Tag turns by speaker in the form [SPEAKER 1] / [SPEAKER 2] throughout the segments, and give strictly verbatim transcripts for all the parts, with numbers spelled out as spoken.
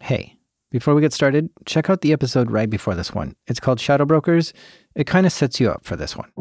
[SPEAKER 1] Hey, before we get started, check out the episode right before this one. It's called Shadow Brokers. It kind of sets you up for this one.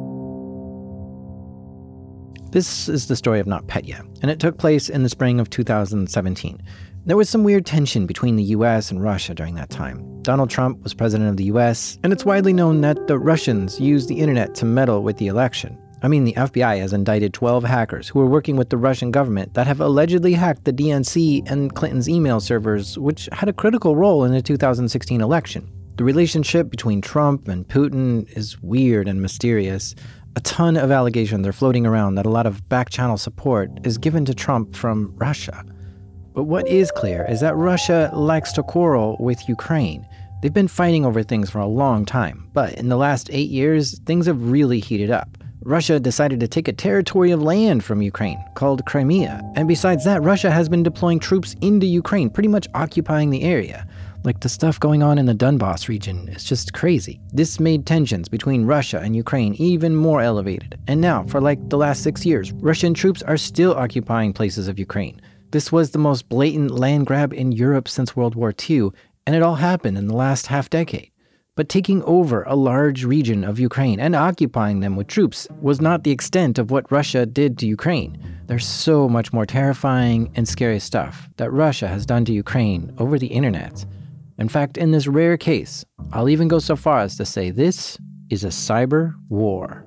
[SPEAKER 1] This is the story of NotPetya, and it took place in the spring of two thousand seventeen. There was some weird tension between the U S and Russia during that time. Donald Trump was president of the U S, and it's widely known that the Russians used the internet to meddle with the election. I mean, the F B I has indicted twelve hackers who were working with the Russian government that have allegedly hacked the D N C and Clinton's email servers, which had a critical role in the two thousand sixteen election. The relationship between Trump and Putin is weird and mysterious. A ton of allegations are floating around that a lot of back-channel support is given to Trump from Russia. But what is clear is that Russia likes to quarrel with Ukraine. They've been fighting over things for a long time, but in the last eight years, things have really heated up. Russia decided to take a territory of land from Ukraine, called Crimea. And besides that, Russia has been deploying troops into Ukraine, pretty much occupying the area. Like, the stuff going on in the Donbas region is just crazy. This made tensions between Russia and Ukraine even more elevated. And now, for like the last six years, Russian troops are still occupying places of Ukraine. This was the most blatant land grab in Europe since World War Two, and it all happened in the last half decade. But taking over a large region of Ukraine and occupying them with troops was not the extent of what Russia did to Ukraine. There's so much more terrifying and scary stuff that Russia has done to Ukraine over the internet. In fact, in this rare case, I'll even go so far as to say this is a cyber war.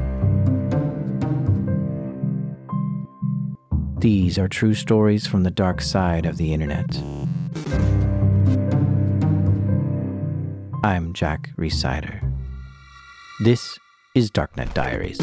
[SPEAKER 1] These are true stories from the dark side of the internet. I'm Jack Rhysider. This is Darknet Diaries.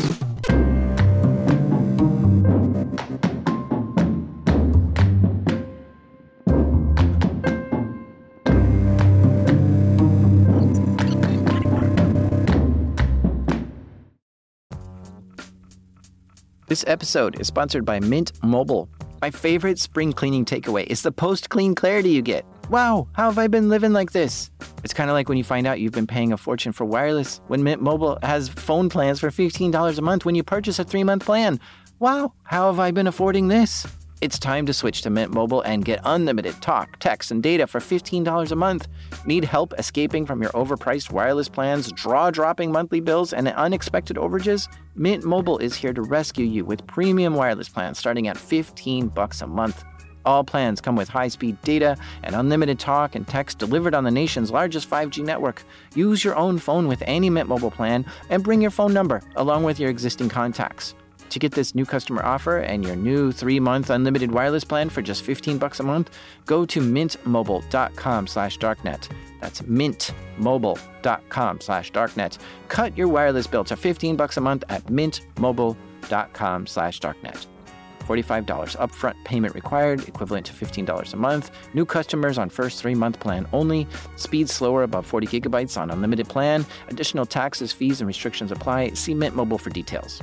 [SPEAKER 1] This episode is sponsored by Mint Mobile. My favorite spring cleaning takeaway is the post-clean clarity you get. Wow, how have I been living like this? It's kind of like when you find out you've been paying a fortune for wireless when Mint Mobile has phone plans for fifteen dollars a month when you purchase a three-month plan. Wow, how have I been affording this? It's time to switch to Mint Mobile and get unlimited talk, text, and data for fifteen dollars a month. Need help escaping from your overpriced wireless plans, jaw-dropping monthly bills, and unexpected overages? Mint Mobile is here to rescue you with premium wireless plans starting at fifteen bucks a month. All plans come with high-speed data and unlimited talk and text delivered on the nation's largest five G network. Use your own phone with any Mint Mobile plan and bring your phone number along with your existing contacts. To get this new customer offer and your new three-month unlimited wireless plan for just fifteen bucks a month, go to mintmobile.com slash darknet. That's mintmobile.com slash darknet. Cut your wireless bill to fifteen bucks a month at mintmobile.com slash darknet. forty-five dollars upfront payment required, equivalent to fifteen dollars a month. New customers on first three-month plan only. Speed slower above forty gigabytes on unlimited plan. Additional taxes, fees, and restrictions apply. See Mint Mobile for details.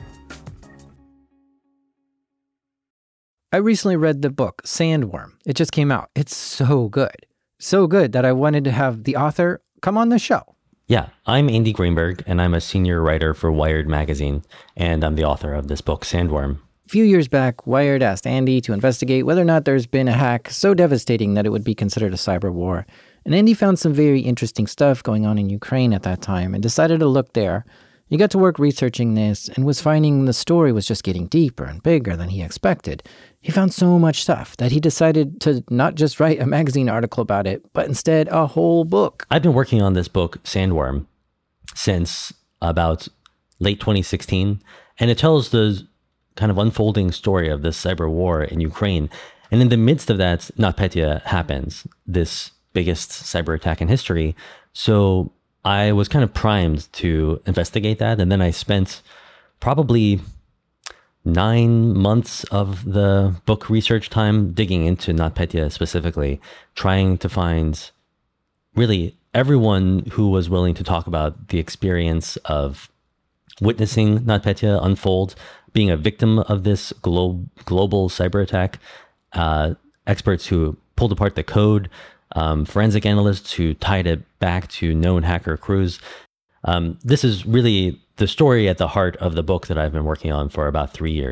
[SPEAKER 1] I recently read the book Sandworm. It just came out. It's so good. So good that I wanted to have the author come on the show.
[SPEAKER 2] Yeah, I'm Andy Greenberg, and I'm a senior writer for Wired magazine, and I'm the author of this book, Sandworm.
[SPEAKER 1] A few years back, Wired asked Andy to investigate whether or not there's been a hack so devastating that it would be considered a cyber war. And Andy found some very interesting stuff going on in Ukraine at that time and decided to look there. He got to work researching this and was finding the story was just getting deeper and bigger than he expected. He found so much stuff that he decided to not just write a magazine article about it, but instead a whole book.
[SPEAKER 2] I've been working on this book, Sandworm, since about late twenty sixteen, and it tells the kind of unfolding story of this cyber war in Ukraine. And in the midst of that, NotPetya happens, this biggest cyber attack in history. So I was kind of primed to investigate that. And then I spent probably nine months of the book research time digging into NotPetya specifically, trying to find really everyone who was willing to talk about the experience of witnessing NotPetya unfold, being a victim of this glo- global cyber attack, uh, experts who pulled apart the code, um, forensic analysts who tied it back to known hacker crews. Um, this is really the story at the heart of the book that I've been working on for about three years.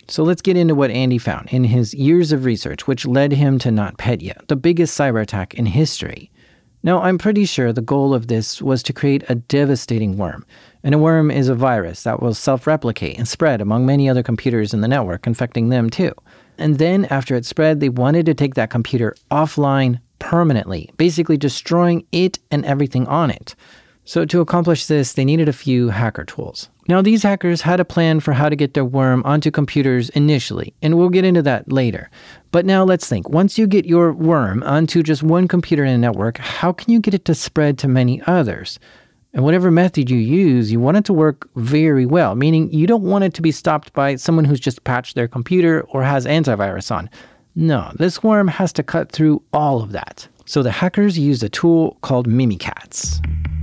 [SPEAKER 1] So let's get into what Andy found in his years of research, which led him to NotPetya, the biggest cyber attack in history. Now, I'm pretty sure the goal of this was to create a devastating worm. And a worm is a virus that will self-replicate and spread among many other computers in the network, infecting them too. And then after it spread, they wanted to take that computer offline permanently, basically destroying it and everything on it. So to accomplish this, they needed a few hacker tools. Now, these hackers had a plan for how to get their worm onto computers initially, and we'll get into that later. But now let's think. Once you get your worm onto just one computer in a network, how can you get it to spread to many others? And whatever method you use, you want it to work very well, meaning you don't want it to be stopped by someone who's just patched their computer or has antivirus on. No, this worm has to cut through all of that. So the hackers used a tool called Mimikatz.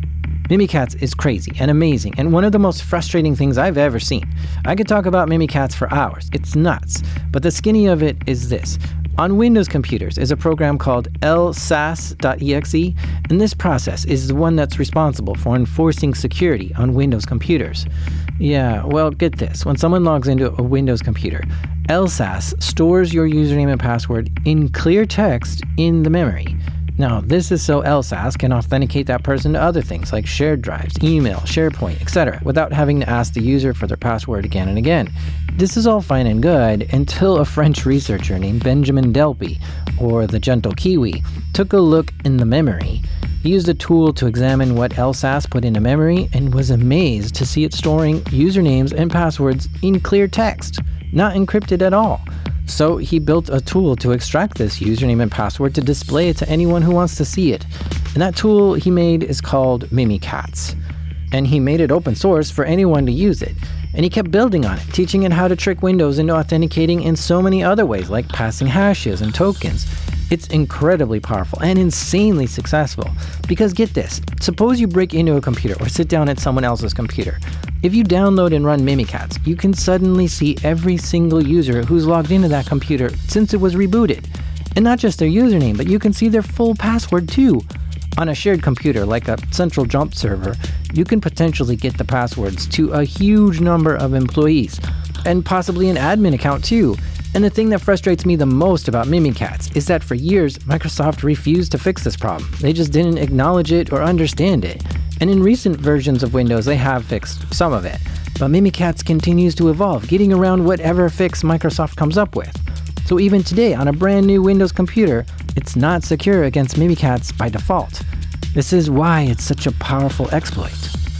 [SPEAKER 1] Mimikatz is crazy and amazing and one of the most frustrating things I've ever seen. I could talk about Mimikatz for hours. It's nuts. But the skinny of it is this. On Windows computers is a program called L S A S dot E X E, and this process is the one that's responsible for enforcing security on Windows computers. Yeah, well, get this. When someone logs into a Windows computer, L S A S stores your username and password in clear text in the memory. Now, this is so L S A S can authenticate that person to other things like shared drives, email, SharePoint, et cetera, without having to ask the user for their password again and again. This is all fine and good until a French researcher named Benjamin Delpy, or the Gentle Kiwi, took a look in the memory. He used a tool to examine what L S A S put into memory and was amazed to see it storing usernames and passwords in clear text, not encrypted at all. So he built a tool to extract this username and password to display it to anyone who wants to see it. And that tool he made is called Mimikatz. And he made it open source for anyone to use it. And he kept building on it, teaching it how to trick Windows into authenticating in so many other ways, like passing hashes and tokens. It's incredibly powerful and insanely successful. Because get this, suppose you break into a computer or sit down at someone else's computer. If you download and run Mimikatz, you can suddenly see every single user who's logged into that computer since it was rebooted. And not just their username, but you can see their full password too. On a shared computer like a central jump server, you can potentially get the passwords to a huge number of employees, and possibly an admin account too. And the thing that frustrates me the most about Mimikatz is that for years, Microsoft refused to fix this problem. They just didn't acknowledge it or understand it. And in recent versions of Windows, they have fixed some of it. But Mimikatz continues to evolve, getting around whatever fix Microsoft comes up with. So even today, on a brand new Windows computer, it's not secure against Mimikatz by default. This is why it's such a powerful exploit.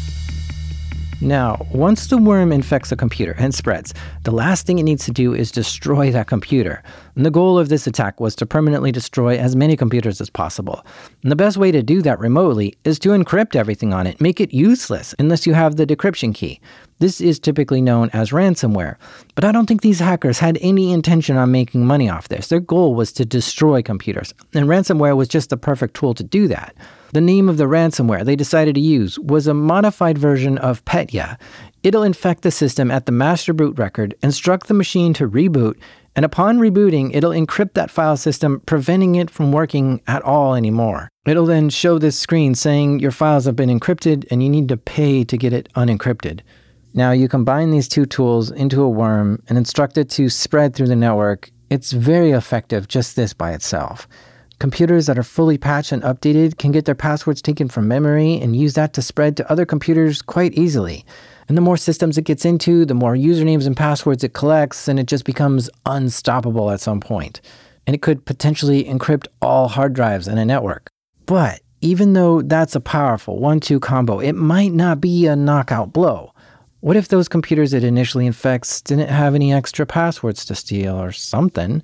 [SPEAKER 1] Now, once the worm infects a computer and spreads, the last thing it needs to do is destroy that computer. And the goal of this attack was to permanently destroy as many computers as possible. And the best way to do that remotely is to encrypt everything on it, make it useless unless you have the decryption key. This is typically known as ransomware. But I don't think these hackers had any intention on making money off this. Their goal was to destroy computers, and ransomware was just the perfect tool to do that. The name of the ransomware they decided to use was a modified version of Petya. It'll infect the system at the master boot record, instruct the machine to reboot, and upon rebooting, it'll encrypt that file system, preventing it from working at all anymore. It'll then show this screen saying your files have been encrypted and you need to pay to get it unencrypted. Now, you combine these two tools into a worm and instruct it to spread through the network. It's very effective, just this by itself. Computers that are fully patched and updated can get their passwords taken from memory and use that to spread to other computers quite easily. And the more systems it gets into, the more usernames and passwords it collects, and it just becomes unstoppable at some point. And it could potentially encrypt all hard drives in a network. But even though that's a powerful one two combo, it might not be a knockout blow. What if those computers it initially infects didn't have any extra passwords to steal or something?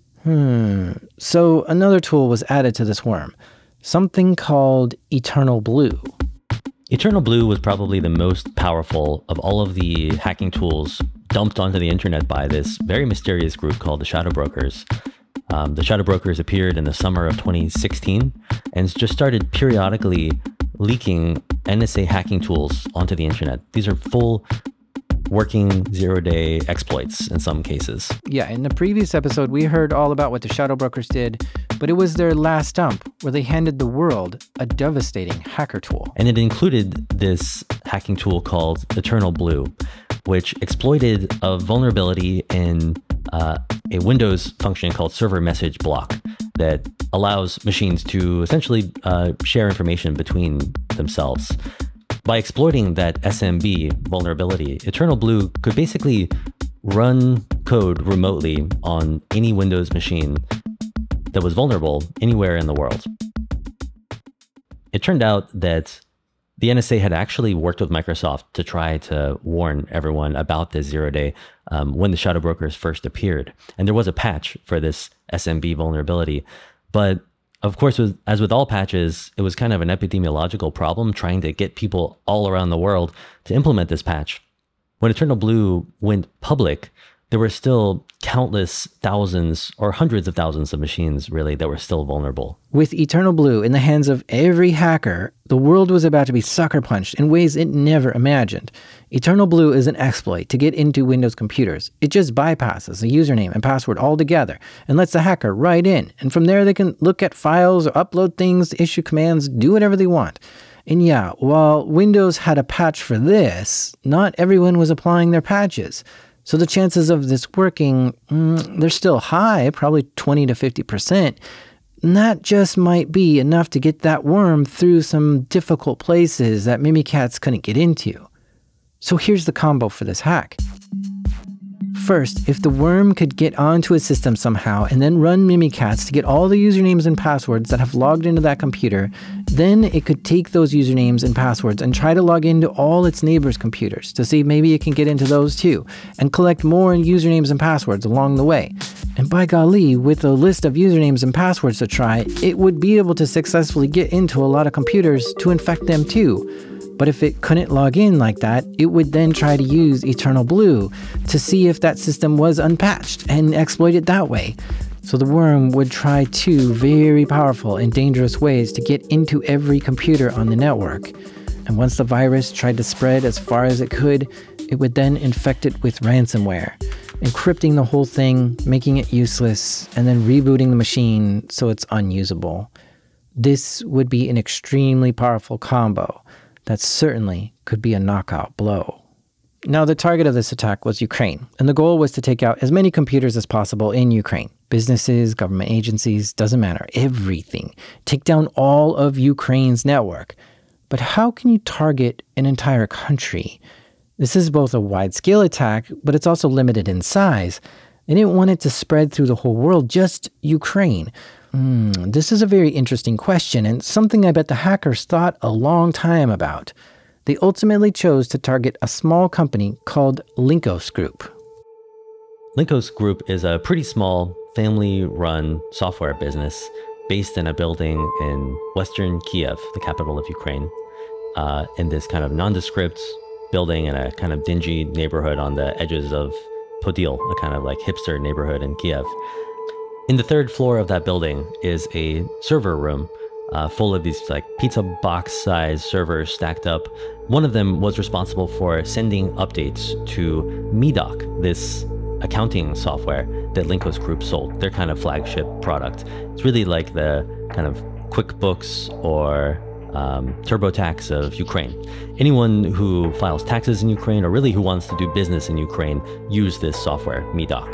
[SPEAKER 1] Hmm. So another tool was added to this worm, something called Eternal Blue.
[SPEAKER 2] Eternal Blue was probably the most powerful of all of the hacking tools dumped onto the internet by this very mysterious group called the Shadow Brokers. Um, the Shadow Brokers appeared in the summer of twenty sixteen and just started periodically leaking N S A hacking tools onto the internet. These are full working zero-day exploits in some cases.
[SPEAKER 1] Yeah, in the previous episode, we heard all about what the Shadow Brokers did, but it was their last dump where they handed the world a devastating hacker tool.
[SPEAKER 2] And it included this hacking tool called Eternal Blue. which exploited a vulnerability in uh, a Windows function called server message block that allows machines to essentially uh, share information between themselves. By exploiting that S M B vulnerability, Eternal Blue could basically run code remotely on any Windows machine that was vulnerable anywhere in the world. It turned out that the N S A had actually worked with Microsoft to try to warn everyone about this zero day um, when the shadow brokers first appeared. And there was a patch for this S M B vulnerability. But of course, with, as with all patches, it was kind of an epidemiological problem trying to get people all around the world to implement this patch. When Eternal Blue went public, there were still countless thousands or hundreds of thousands of machines, really, that were still vulnerable.
[SPEAKER 1] With Eternal Blue in the hands of every hacker, the world was about to be sucker punched in ways it never imagined. Eternal Blue is an exploit to get into Windows computers. It just bypasses the username and password altogether and lets the hacker write in. And from there, they can look at files or upload things, issue commands, do whatever they want. And yeah, while Windows had a patch for this, not everyone was applying their patches. So the chances of this working, mm, they're still high, probably twenty to fifty percent. And that just might be enough to get that worm through some difficult places that Mimikatz couldn't get into. So here's the combo for this hack. First, if the worm could get onto a system somehow and then run Mimikatz to get all the usernames and passwords that have logged into that computer, then it could take those usernames and passwords and try to log into all its neighbors' computers to see if maybe it can get into those too, and collect more usernames and passwords along the way. And by golly, with a list of usernames and passwords to try, it would be able to successfully get into a lot of computers to infect them too. But if it couldn't log in like that, it would then try to use Eternal Blue to see if that system was unpatched and exploit it that way. So the worm would try two very powerful and dangerous ways to get into every computer on the network. And once the virus tried to spread as far as it could, it would then infect it with ransomware, encrypting the whole thing, making it useless, and then rebooting the machine so it's unusable. This would be an extremely powerful combo that certainly could be a knockout blow. Now, the target of this attack was Ukraine, and the goal was to take out as many computers as possible in Ukraine. Businesses, government agencies, doesn't matter, everything. Take down all of Ukraine's network. But how can you target an entire country? This is both a wide-scale attack, but it's also limited in size. They didn't want it to spread through the whole world, just Ukraine. Mm, this is a very interesting question, and something I bet the hackers thought a long time about. They ultimately chose to target a small company called Linkos Group.
[SPEAKER 2] Linkos Group is a pretty small, family-run software business based in a building in western Kiev, the capital of Ukraine, uh, in this kind of nondescript building in a kind of dingy neighborhood on the edges of Podil, a kind of like hipster neighborhood in Kiev. In the third floor of that building is a server room uh, full of these like pizza box size servers stacked up. One of them was responsible for sending updates to Medoc, this accounting software that Linkos Group sold, their kind of flagship product. It's really like the kind of QuickBooks or um, TurboTax of Ukraine. Anyone who files taxes in Ukraine, or really who wants to do business in Ukraine, use this software, Medoc.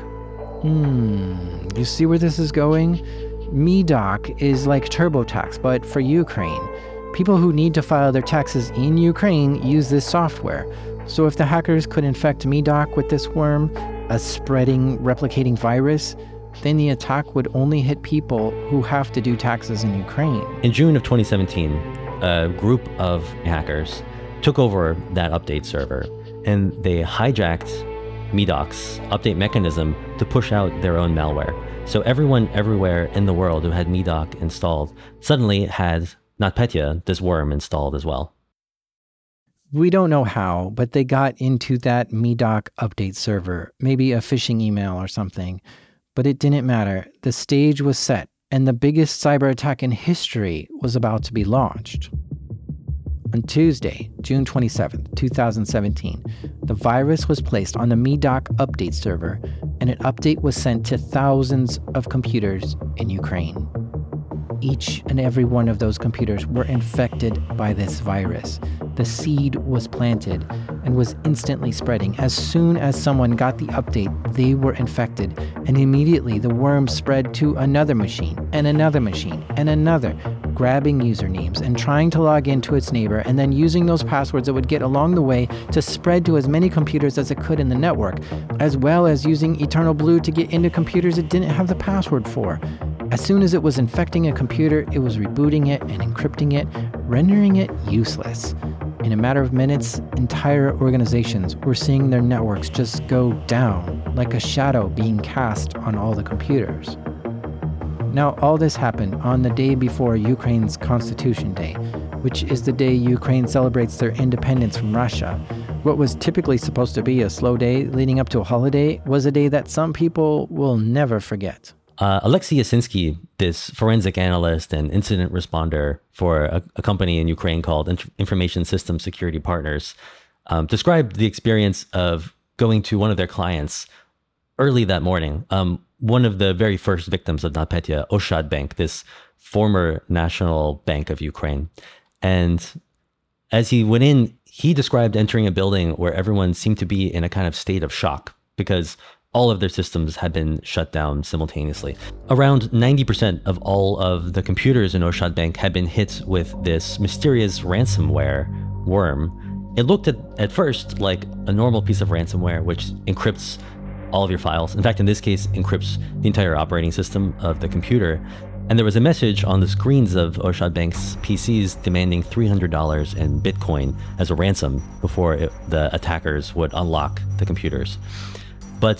[SPEAKER 1] Hmm, you see where this is going? Medoc is like TurboTax, but for Ukraine. People who need to file their taxes in Ukraine use this software. So if the hackers could infect Medoc with this worm, a spreading, replicating virus, then the attack would only hit people who have to do taxes in Ukraine.
[SPEAKER 2] In June of twenty seventeen, a group of hackers took over that update server, and they hijacked Medoc's update mechanism to push out their own malware. So everyone everywhere in the world who had Medoc installed suddenly had NotPetya, this worm, installed as well.
[SPEAKER 1] We don't know how, but they got into that Medoc update server, maybe a phishing email or something. But it didn't matter. The stage was set, and the biggest cyber attack in history was about to be launched. On Tuesday, June twenty-seventh, twenty seventeen, the virus was placed on the Medoc update server, and an update was sent to thousands of computers in Ukraine. Each and every one of those computers were infected by this virus, the seed was planted and was instantly spreading. As soon as someone got the update, they were infected, and immediately the worm spread to another machine, and another machine, and another, grabbing usernames and trying to log into its neighbor, and then using those passwords it would get along the way to spread to as many computers as it could in the network, as well as using Eternal Blue to get into computers it didn't have the password for. As soon as it was infecting a computer, it was rebooting it and encrypting it, rendering it useless. In a matter of minutes, entire organizations were seeing their networks just go down, like a shadow being cast on all the computers. Now, all this happened on the day before Ukraine's Constitution Day, which is the day Ukraine celebrates their independence from Russia. What was typically supposed to be a slow day leading up to a holiday was a day that some people will never forget.
[SPEAKER 2] Uh, Alexei Yasinski, this forensic analyst and incident responder for a, a company in Ukraine called Inf- Information Systems Security Partners, um, described the experience of going to one of their clients early that morning. Um, one of the very first victims of NotPetya, Oshad Bank, this former national bank of Ukraine. And as he went in, he described entering a building where everyone seemed to be in a kind of state of shock because all of their systems had been shut down simultaneously. Around ninety percent of all of the computers in Oshad Bank had been hit with this mysterious ransomware worm. It looked at, at first like a normal piece of ransomware, which encrypts all of your files. In fact, in this case, encrypts the entire operating system of the computer. And there was a message on the screens of Oshad Bank's P Cs demanding three hundred dollars in Bitcoin as a ransom before it, the attackers would unlock the computers. But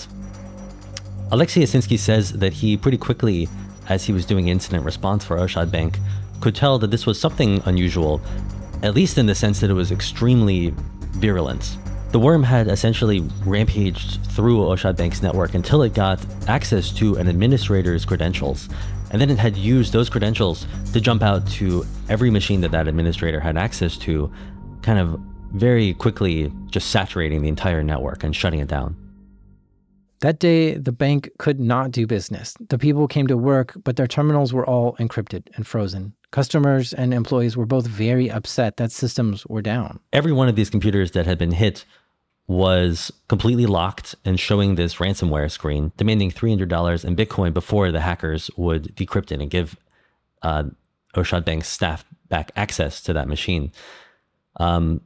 [SPEAKER 2] Alexei Yasinski says that he pretty quickly, as he was doing incident response for Oshad Bank, could tell that this was something unusual, at least in the sense that it was extremely virulent. The worm had essentially rampaged through Oshad Bank's network until it got access to an administrator's credentials. And then it had used those credentials to jump out to every machine that that administrator had access to, kind of very quickly just saturating the entire network and shutting it down.
[SPEAKER 1] That day, the bank could not do business. The people came to work, but their terminals were all encrypted and frozen. Customers and employees were both very upset that systems were down.
[SPEAKER 2] Every one of these computers that had been hit was completely locked and showing this ransomware screen, demanding three hundred dollars in Bitcoin before the hackers would decrypt it and give uh, Oshad Bank's staff back access to that machine. Um,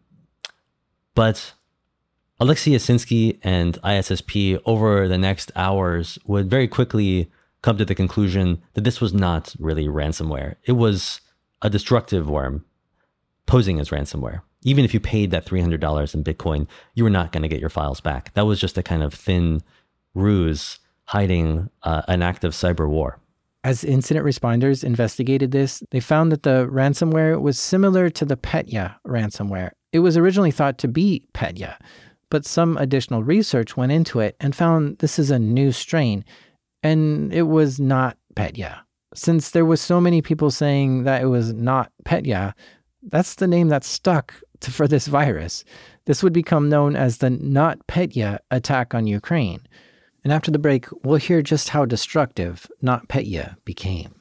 [SPEAKER 2] but Alexei Yasinski and I S S P over the next hours would very quickly come to the conclusion that this was not really ransomware. It was a destructive worm posing as ransomware. Even if you paid that three hundred dollars in Bitcoin, you were not going to get your files back. That was just a kind of thin ruse hiding uh, an act of cyber war.
[SPEAKER 1] As incident responders investigated this, they found that the ransomware was similar to the Petya ransomware. It was originally thought to be Petya, but some additional research went into it and found this is a new strain, and it was not Petya. Since there was so many people saying that it was not Petya, that's the name that stuck to, for this virus. This would become known as the NotPetya attack on Ukraine. And after the break, we'll hear just how destructive NotPetya became.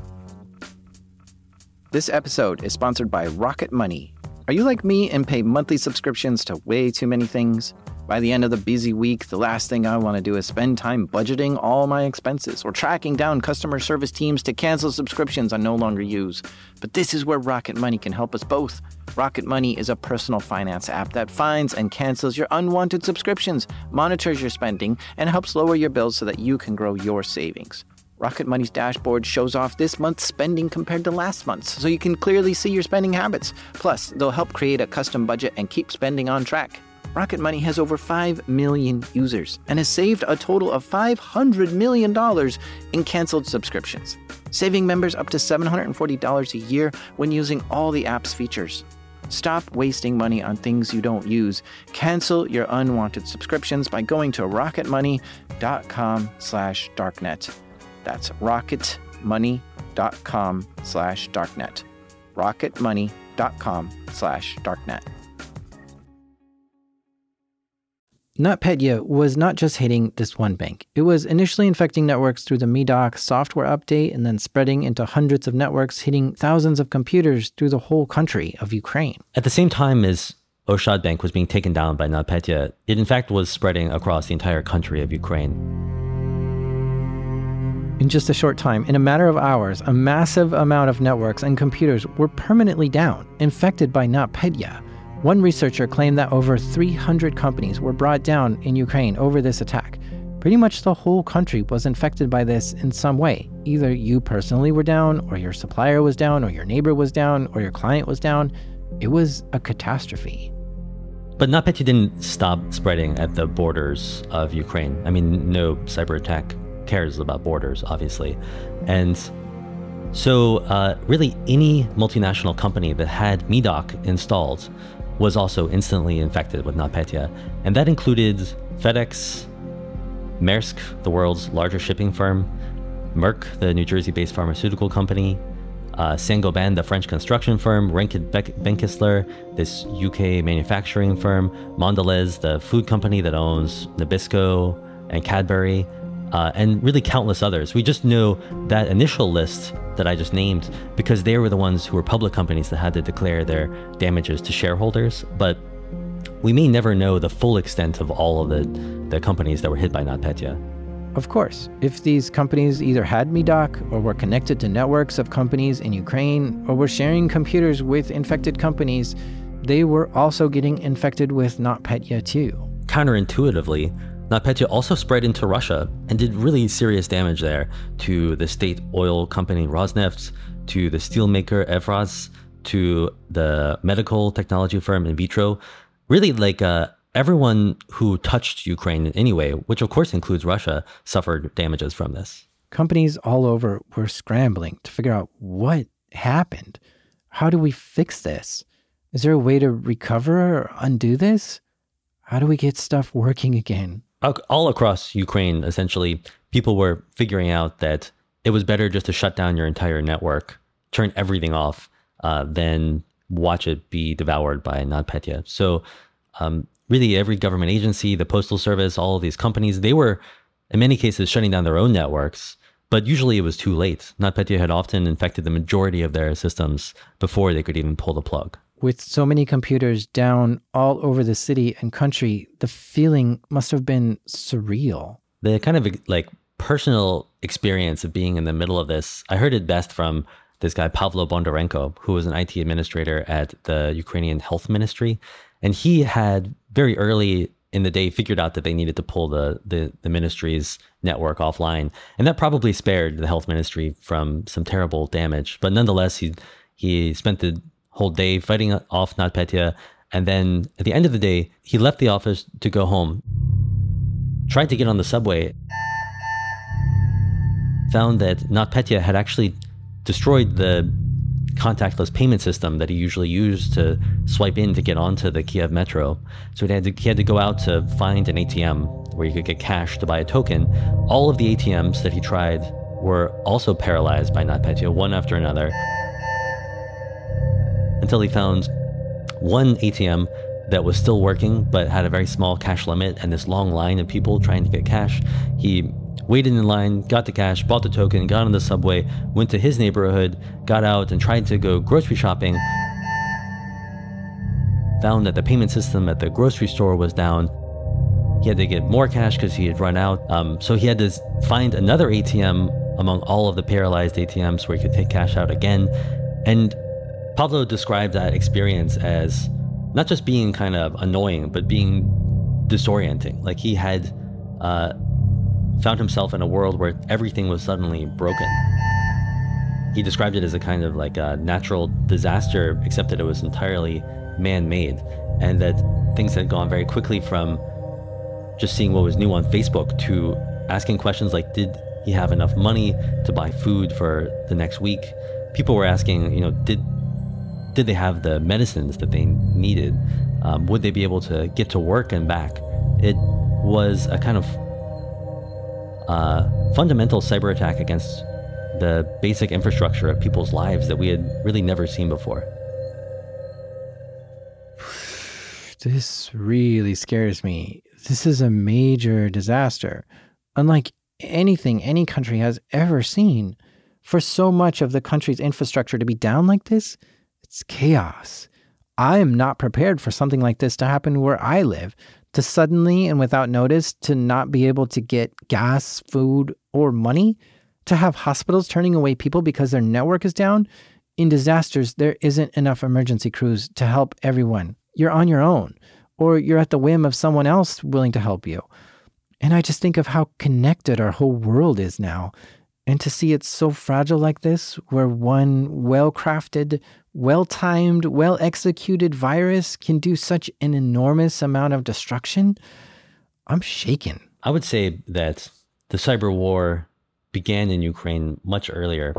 [SPEAKER 1] This episode is sponsored by Rocket Money. Are you like me and pay monthly subscriptions to way too many things? By the end of the busy week, the last thing I want to do is spend time budgeting all my expenses or tracking down customer service teams to cancel subscriptions I no longer use. But this is where Rocket Money can help us both. Rocket Money is a personal finance app that finds and cancels your unwanted subscriptions, monitors your spending, and helps lower your bills so that you can grow your savings. Rocket Money's dashboard shows off this month's spending compared to last month's, so you can clearly see your spending habits. Plus, they'll help create a custom budget and keep spending on track. Rocket Money has over five million users and has saved a total of five hundred million dollars in canceled subscriptions, saving members up to seven hundred forty dollars a year when using all the app's features. Stop wasting money on things you don't use. Cancel your unwanted subscriptions by going to rocketmoney.com slash darknet. That's rocketmoney.com slash darknet. rocketmoney.com slash darknet. NotPetya was not just hitting this one bank. It was initially infecting networks through the Medoc software update and then spreading into hundreds of networks, hitting thousands of computers through the whole country of Ukraine.
[SPEAKER 2] At the same time as Oshad Bank was being taken down by NotPetya, it in fact was spreading across the entire country of Ukraine.
[SPEAKER 1] In just a short time, in a matter of hours, a massive amount of networks and computers were permanently down, infected by NotPetya. One researcher claimed that over three hundred companies were brought down in Ukraine over this attack. Pretty much the whole country was infected by this in some way. Either you personally were down, or your supplier was down, or your neighbor was down, or your client was down. It was a catastrophe.
[SPEAKER 2] But NotPetya didn't stop spreading at the borders of Ukraine. I mean, no cyber attack cares about borders, obviously. And so uh, really any multinational company that had Medoc installed was also instantly infected with NotPetya. And that included FedEx, Maersk, the world's largest shipping firm, Merck, the New Jersey-based pharmaceutical company, uh, Saint-Gobain, the French construction firm, Reckitt Benckiser, this U K manufacturing firm, Mondelez, the food company that owns Nabisco and Cadbury, uh, and really countless others. We just know that initial list that I just named because they were the ones who were public companies that had to declare their damages to shareholders. But we may never know the full extent of all of the, the companies that were hit by NotPetya.
[SPEAKER 1] Of course, if these companies either had Medoc or were connected to networks of companies in Ukraine or were sharing computers with infected companies, they were also getting infected with NotPetya too.
[SPEAKER 2] Counterintuitively, NotPetya also spread into Russia and did really serious damage there to the state oil company Rosneft, to the steelmaker Evraz, to the medical technology firm In Vitro. Really, like uh, everyone who touched Ukraine in any way, which of course includes Russia, suffered damages from this.
[SPEAKER 1] Companies all over were scrambling to figure out what happened. How do we fix this? Is there a way to recover or undo this? How do we get stuff working again?
[SPEAKER 2] All across Ukraine, essentially, people were figuring out that it was better just to shut down your entire network, turn everything off, uh, than watch it be devoured by NotPetya. So um, really every government agency, the Postal Service, all of these companies, they were in many cases shutting down their own networks, but usually it was too late. NotPetya had often infected the majority of their systems before they could even pull the plug.
[SPEAKER 1] With so many computers down all over the city and country, the feeling must have been surreal.
[SPEAKER 2] The kind of like personal experience of being in the middle of this, I heard it best from this guy, Pavlo Bondarenko, who was an I T administrator at the Ukrainian Health Ministry. And he had very early in the day figured out that they needed to pull the, the, the ministry's network offline. And that probably spared the health ministry from some terrible damage. But nonetheless, he he spent the whole day fighting off NotPetya. And then at the end of the day, he left the office to go home, tried to get on the subway, found that NotPetya had actually destroyed the contactless payment system that he usually used to swipe in to get onto the Kiev metro. So he had to, he had to go out to find an A T M where you could get cash to buy a token. All of the A T Ms that he tried were also paralyzed by NotPetya, one after another, until he found one A T M that was still working but had a very small cash limit and this long line of people trying to get cash. He waited in line, got the cash, bought the token, got on the subway, went to his neighborhood, got out and tried to go grocery shopping, found that the payment system at the grocery store was down. He had to get more cash because he had run out. Um, so he had to find another A T M among all of the paralyzed A T Ms where he could take cash out again. And Pavlo described that experience as not just being kind of annoying, but being disorienting. Like he had uh, found himself in a world where everything was suddenly broken. He described it as a kind of like a natural disaster, except that it was entirely man-made, and that things had gone very quickly from just seeing what was new on Facebook to asking questions like, did he have enough money to buy food for the next week? People were asking, you know, did did they have the medicines that they needed? Um, would they be able to get to work and back? It was a kind of uh, fundamental cyber attack against the basic infrastructure of people's lives that we had really never seen before.
[SPEAKER 1] This really scares me. this is a major disaster, unlike anything any country has ever seen. For so much of the country's infrastructure to be down like this, it's chaos. I am not prepared for something like this to happen where I live, to suddenly and without notice to not be able to get gas, food, or money, to have hospitals turning away people because their network is down. In disasters, there isn't enough emergency crews to help everyone. You're on your own, or you're at the whim of someone else willing to help you. And I just think of how connected our whole world is now. And to see it so fragile like this, where one well-crafted, well-timed, well-executed virus can do such an enormous amount of destruction, I'm shaken.
[SPEAKER 2] I would say that the cyber war began in Ukraine much earlier.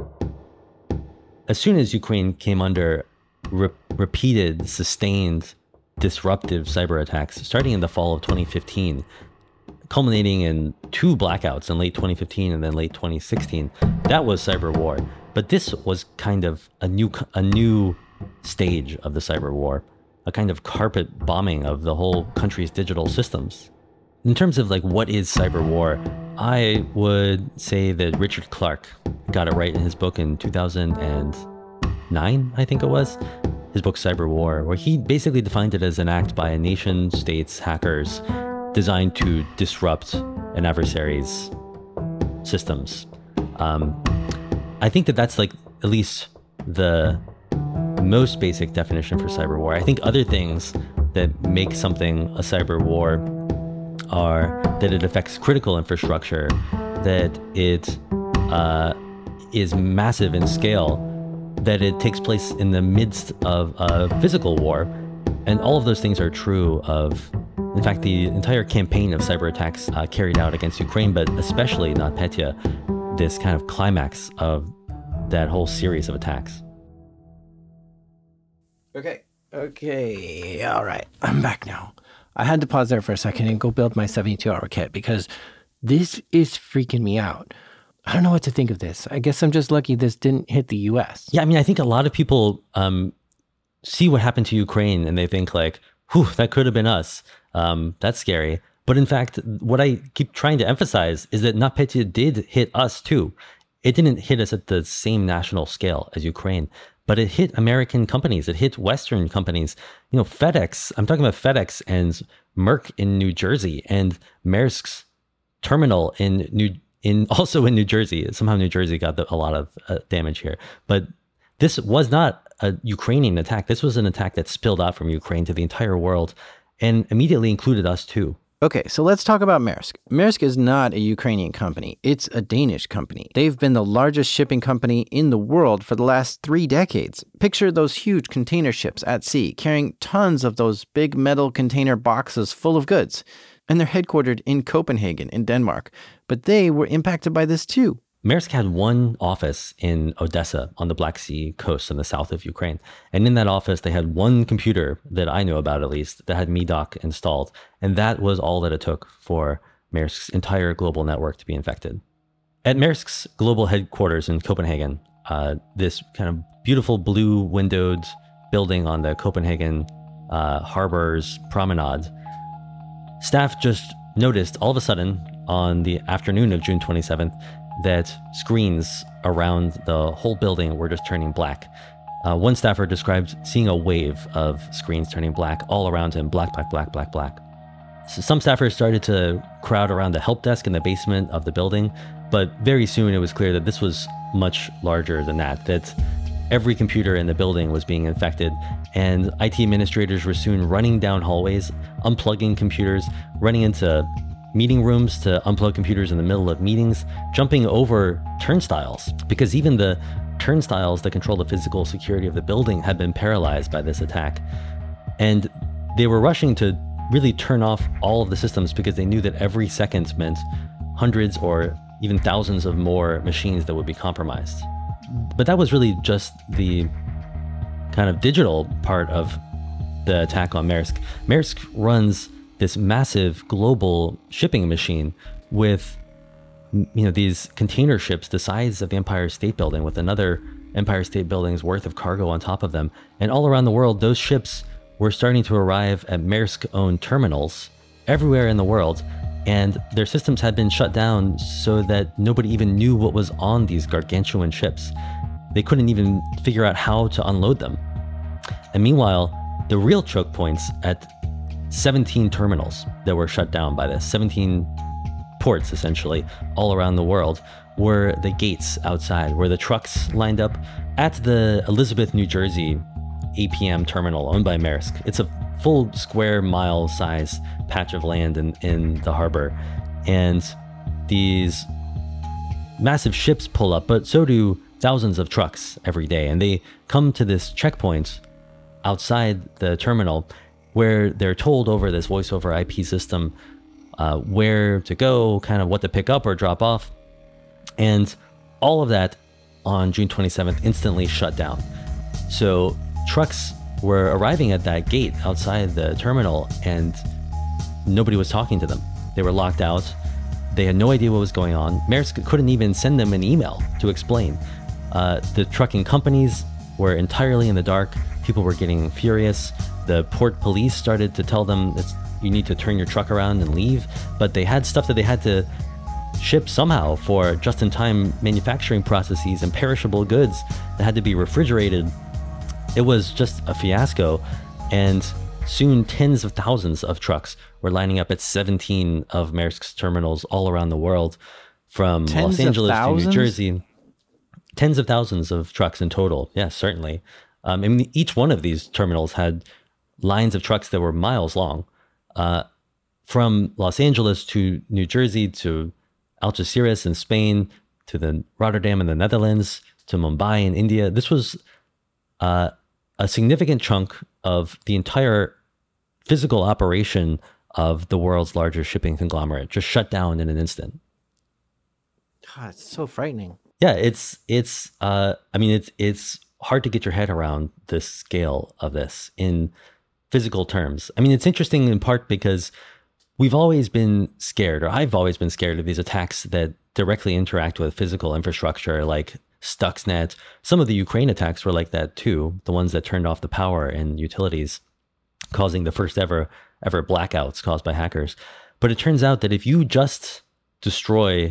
[SPEAKER 2] As soon as Ukraine came under re- repeated, sustained, disruptive cyber attacks, starting in the fall of twenty fifteen, culminating in two blackouts in late twenty fifteen and then late twenty sixteen. That was cyber war. But this was kind of a new a new stage of the cyber war, a kind of carpet bombing of the whole country's digital systems. In terms of like what is cyber war, I would say that Richard Clarke got it right in his book in two thousand nine, I think it was, his book Cyber War, where he basically defined it as an act by a nation state's hackers designed to disrupt an adversary's systems. Um, I think that that's like at least the most basic definition for cyber war. I think other things that make something a cyber war are that it affects critical infrastructure, that it uh, is massive in scale, that it takes place in the midst of a physical war. And all of those things are true of, in fact, the entire campaign of cyber attacks uh, carried out against Ukraine, but especially NotPetya, this kind of climax of that whole series of attacks.
[SPEAKER 1] Okay. Okay. All right. I'm back now. I had to pause there for a second and go build my seventy-two hour kit because this is freaking me out. I don't know what to think of this. I guess I'm just lucky this didn't hit the U S.
[SPEAKER 2] Yeah, I mean, I think a lot of people um, see what happened to Ukraine and they think like, whew, that could have been us. Um, that's scary. But in fact, what I keep trying to emphasize is that NotPetya did hit us too. It didn't hit us at the same national scale as Ukraine, but it hit American companies. It hit Western companies. You know, FedEx, I'm talking about FedEx and Merck in New Jersey and Maersk's terminal in New in also in New Jersey. Somehow New Jersey got the, a lot of uh, damage here. But this was not a Ukrainian attack. This was an attack that spilled out from Ukraine to the entire world and immediately included us too.
[SPEAKER 1] Okay, so let's talk about Maersk. Maersk is not a Ukrainian company. It's a Danish company. They've been the largest shipping company in the world for the last three decades. Picture those huge container ships at sea carrying tons of those big metal container boxes full of goods. And they're headquartered in Copenhagen in Denmark. But they were impacted by this too.
[SPEAKER 2] Maersk had one office in Odessa on the Black Sea coast in the south of Ukraine. And in that office, they had one computer that I know about, at least, that had Medoc installed. And that was all that it took for Maersk's entire global network to be infected. At Maersk's global headquarters in Copenhagen, uh, this kind of beautiful blue windowed building on the Copenhagen uh, Harbor's promenade, staff just noticed all of a sudden on the afternoon of June twenty-seventh that screens around the whole building were just turning black. Uh, one staffer described seeing a wave of screens turning black all around him, black, black, black, black, black. So some staffers started to crowd around the help desk in the basement of the building, but very soon it was clear that this was much larger than that, that every computer in the building was being infected, and I T administrators were soon running down hallways, unplugging computers, running into meeting rooms to unplug computers in the middle of meetings, jumping over turnstiles, because even the turnstiles that control the physical security of the building had been paralyzed by this attack. And they were rushing to really turn off all of the systems because they knew that every second meant hundreds or even thousands of more machines that would be compromised. But that was really just the kind of digital part of the attack on Maersk. Maersk runs this massive global shipping machine with, you know, these container ships the size of the Empire State Building with another Empire State Building's worth of cargo on top of them. And all around the world, those ships were starting to arrive at Maersk-owned terminals everywhere in the world, and their systems had been shut down so that nobody even knew what was on these gargantuan ships. They couldn't even figure out how to unload them. And meanwhile, the real choke points at seventeen terminals that were shut down by this, seventeen ports essentially, all around the world, were the gates outside, where the trucks lined up at the Elizabeth, New Jersey A P M terminal owned by Maersk. It's a full square mile size patch of land in, in the harbor. And these massive ships pull up, but so do thousands of trucks every day. And they come to this checkpoint outside the terminal where they're told over this voice over I P system uh, where to go, kind of what to pick up or drop off. And all of that on June twenty-seventh instantly shut down. So trucks were arriving at that gate outside the terminal and nobody was talking to them. They were locked out. They had no idea what was going on. Maersk couldn't even send them an email to explain. Uh, the trucking companies were entirely in the dark. People were getting furious. The port police started to tell them it's, you need to turn your truck around and leave. But they had stuff that they had to ship somehow for just-in-time manufacturing processes and perishable goods that had to be refrigerated. It was just a fiasco, and soon tens of thousands of trucks were lining up at seventeen of Maersk's terminals all around the world, from
[SPEAKER 1] Tens
[SPEAKER 2] Los Angeles
[SPEAKER 1] of
[SPEAKER 2] to New
[SPEAKER 1] thousands?
[SPEAKER 2] Jersey. Tens of thousands of trucks in total. Yes, certainly. Um, I mean, each one of these terminals had lines of trucks that were miles long, uh, from Los Angeles to New Jersey to Algeciras in Spain to the Rotterdam in the Netherlands to Mumbai in India. This was uh, a significant chunk of the entire physical operation of the world's largest shipping conglomerate just shut down in an instant.
[SPEAKER 1] God, it's so frightening.
[SPEAKER 2] Yeah, it's it's uh, I mean it's it's hard to get your head around the scale of this in physical terms. I mean, it's interesting in part because we've always been scared, or I've always been scared of these attacks that directly interact with physical infrastructure like Stuxnet. Some of the Ukraine attacks were like that too, the ones that turned off the power in utilities, causing the first ever ever blackouts caused by hackers. But it turns out that if you just destroy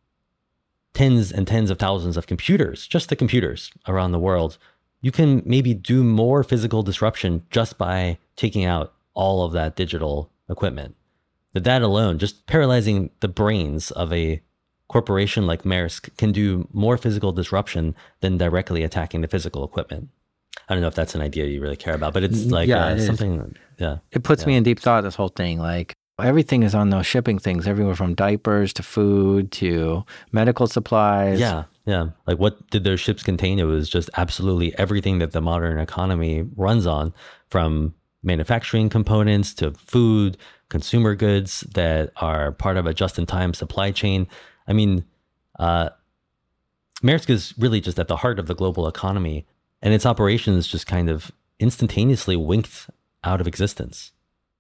[SPEAKER 2] tens and tens of thousands of computers, just the computers around the world, you can maybe do more physical disruption just by taking out all of that digital equipment. That that alone, just paralyzing the brains of a corporation like Maersk, can do more physical disruption than directly attacking the physical equipment. I don't know if that's an idea you really care about, but it's like
[SPEAKER 1] Yeah,
[SPEAKER 2] uh,
[SPEAKER 1] it is.
[SPEAKER 2] something, yeah.
[SPEAKER 1] It puts
[SPEAKER 2] Yeah.
[SPEAKER 1] me in deep thought, this whole thing. Like, everything is on those shipping things, everywhere from diapers to food to medical supplies.
[SPEAKER 2] Yeah, yeah. Like, what did those ships contain? It was just absolutely everything that the modern economy runs on, from manufacturing components to food, consumer goods that are part of a just-in-time supply chain. I mean, uh, Maersk is really just at the heart of the global economy, and its operations just kind of instantaneously winked out of existence.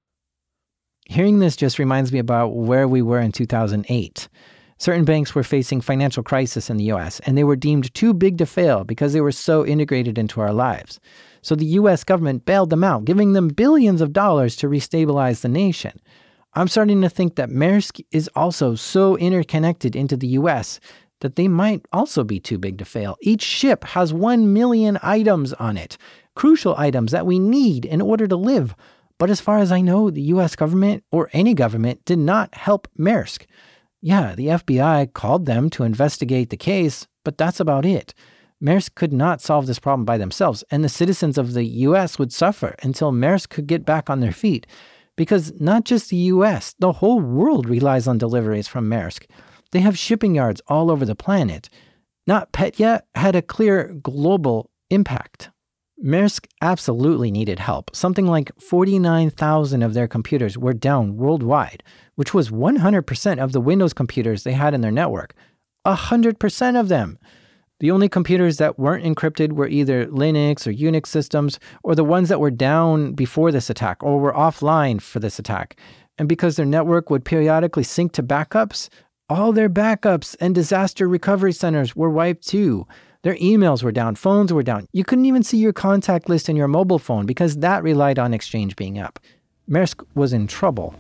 [SPEAKER 1] Hearing this just reminds me about where we were in two thousand eight. Certain banks were facing financial crisis in the U S, and they were deemed too big to fail because they were so integrated into our lives. So the U S government bailed them out, giving them billions of dollars to restabilize the nation. I'm starting to think that Maersk is also so interconnected into the U S that they might also be too big to fail. Each ship has one million items on it, crucial items that we need in order to live. But as far as I know, the U S government or any government did not help Maersk. Yeah, the F B I called them to investigate the case, but that's about it. Maersk could not solve this problem by themselves, and the citizens of the U S would suffer until Maersk could get back on their feet. Because not just the U S, the whole world relies on deliveries from Maersk. They have shipping yards all over the planet. NotPetya had a clear global impact. Maersk absolutely needed help. Something like forty-nine thousand of their computers were down worldwide, which was one hundred percent of the Windows computers they had in their network. one hundred percent of them. The only computers that weren't encrypted were either Linux or Unix systems, or the ones that were down before this attack or were offline for this attack. And because their network would periodically sync to backups, all their backups and disaster recovery centers were wiped too. Their emails were down, phones were down. You couldn't even see your contact list in your mobile phone because that relied on Exchange being up. Maersk was in trouble.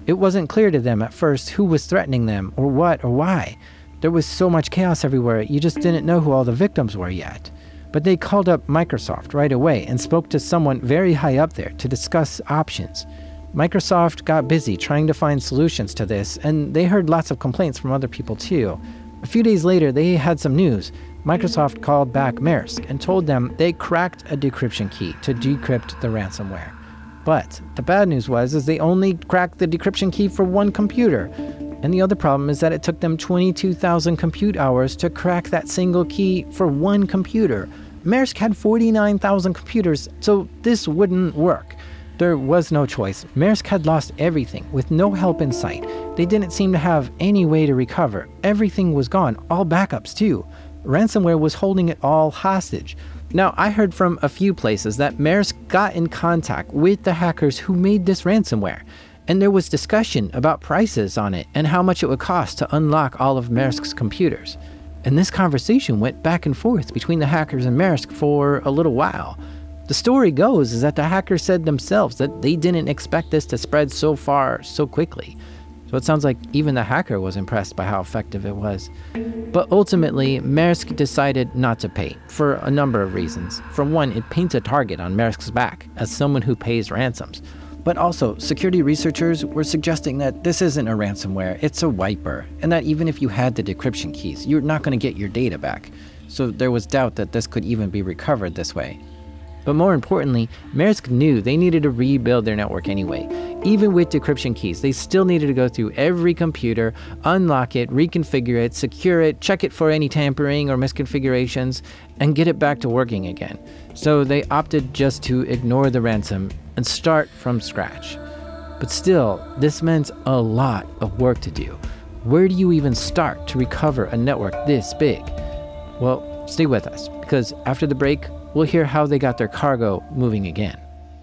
[SPEAKER 1] It wasn't clear to them at first who was threatening them or what or why. There was so much chaos everywhere, you just didn't know who all the victims were yet. But they called up Microsoft right away and spoke to someone very high up there to discuss options. Microsoft got busy trying to find solutions to this, and they heard lots of complaints from other people too. A few days later, they had some news. Microsoft called back Maersk and told them they cracked a decryption key to decrypt the ransomware. But the bad news was is they only cracked the decryption key for one computer. And the other problem is that it took them twenty-two thousand compute hours to crack that single key for one computer. Maersk had forty-nine thousand computers, so this wouldn't work. There was no choice. Maersk had lost everything, with no help in sight. They didn't seem to have any way to recover. Everything was gone, all backups too. Ransomware was holding it all hostage. Now, I heard from a few places that Maersk got in contact with the hackers who made this ransomware, and there was discussion about prices on it and how much it would cost to unlock all of Maersk's computers. And this conversation went back and forth between the hackers and Maersk for a little while. The story goes is that the hackers said themselves that they didn't expect this to spread so far so quickly. So it sounds like even the hacker was impressed by how effective it was. But ultimately, Maersk decided not to pay for a number of reasons. For one, it paints a target on Maersk's back as someone who pays ransoms. But also, security researchers were suggesting that this isn't a ransomware, it's a wiper, and that even if you had the decryption keys, you're not going to get your data back. So there was doubt that this could even be recovered this way. But more importantly, Maersk knew they needed to rebuild their network anyway. Even with decryption keys, they still needed to go through every computer, unlock it, reconfigure it, secure it, check it for any tampering or misconfigurations, and get it back to working again. So they opted just to ignore the ransom and start from scratch. But still, this meant a lot of work to do. Where do you even start to recover a network this big? Well, stay with us, because after the break, we'll hear how they got their cargo moving again.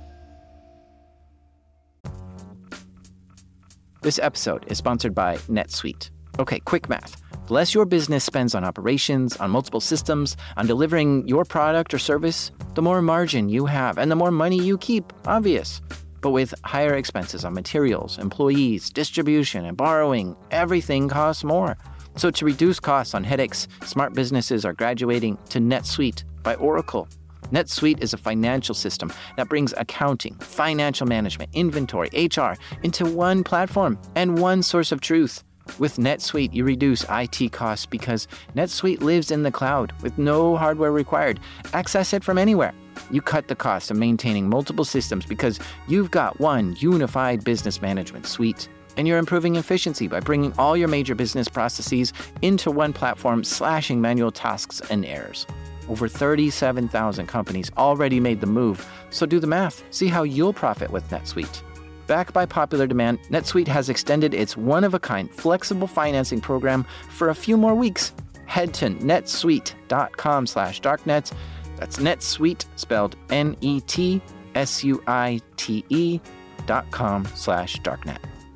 [SPEAKER 1] This episode is sponsored by NetSuite. Okay, quick math. The less your business spends on operations, on multiple systems, on delivering your product or service, the more margin you have and the more money you keep, obvious. But with higher expenses on materials, employees, distribution, and borrowing, everything costs more. So to reduce costs on headaches, smart businesses are graduating to NetSuite by Oracle. NetSuite is a financial system that brings accounting, financial management, inventory, H R into one platform and one source of truth. With NetSuite, you reduce I T costs because NetSuite lives in the cloud with no hardware required. Access it from anywhere. You cut the cost of maintaining multiple systems because you've got one unified business management suite. And you're improving efficiency by bringing all your major business processes into one platform, slashing manual tasks and errors. Over thirty-seven thousand companies already made the move, so do the math. See how you'll profit with NetSuite. Backed by popular demand, NetSuite has extended its one-of-a-kind flexible financing program for a few more weeks. Head to netsuite.com slash darknet. That's NetSuite, spelled N E T S U I T E dot com slash darknet.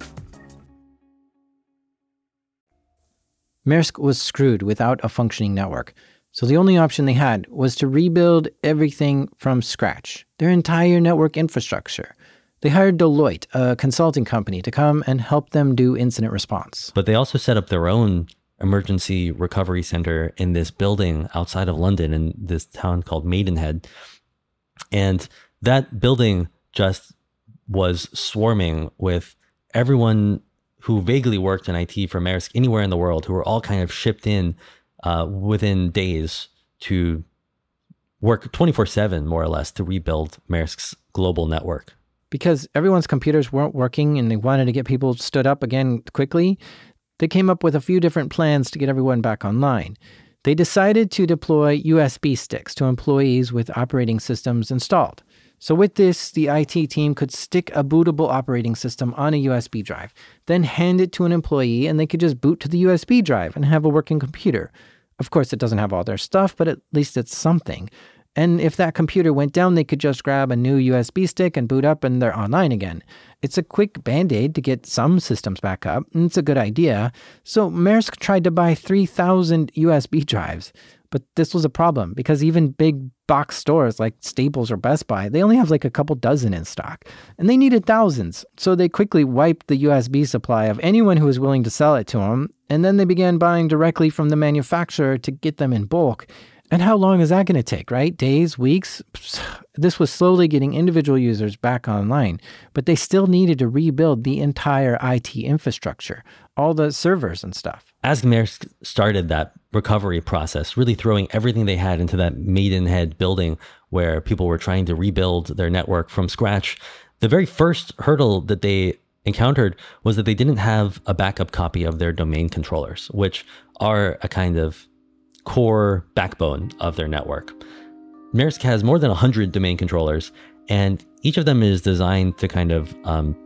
[SPEAKER 1] Maersk was screwed without a functioning network. So the only option they had was to rebuild everything from scratch, their entire network infrastructure. They hired Deloitte, a consulting company, to come and help them do incident response.
[SPEAKER 2] But they also set up their own emergency recovery center in this building outside of London in this town called Maidenhead. And that building just was swarming with everyone who vaguely worked in I T for Maersk anywhere in the world, who were all kind of shipped in Uh, within days to work twenty-four seven, more or less, to rebuild Maersk's global network.
[SPEAKER 1] Because everyone's computers weren't working and they wanted to get people stood up again quickly, they came up with a few different plans to get everyone back online. They decided to deploy U S B sticks to employees with operating systems installed. So with this, the I T team could stick a bootable operating system on a U S B drive, then hand it to an employee, and they could just boot to the U S B drive and have a working computer. Of course, it doesn't have all their stuff, but at least it's something. And if that computer went down, they could just grab a new U S B stick and boot up and they're online again. It's a quick band-aid to get some systems back up, and it's a good idea. So Maersk tried to buy three thousand U S B drives. But this was a problem because even big box stores like Staples or Best Buy, they only have like a couple dozen in stock. And they needed thousands. So they quickly wiped the U S B supply of anyone who was willing to sell it to them. And then they began buying directly from the manufacturer to get them in bulk. And how long is that going to take, right? Days, weeks? This was slowly getting individual users back online, but they still needed to rebuild the entire I T infrastructure, all the servers and stuff.
[SPEAKER 2] As Maersk started that recovery process, really throwing everything they had into that Maidenhead building where people were trying to rebuild their network from scratch, the very first hurdle that they encountered was that they didn't have a backup copy of their domain controllers, which are a kind of core backbone of their network. Maersk has more than one hundred domain controllers, and each of them is designed to kind of um,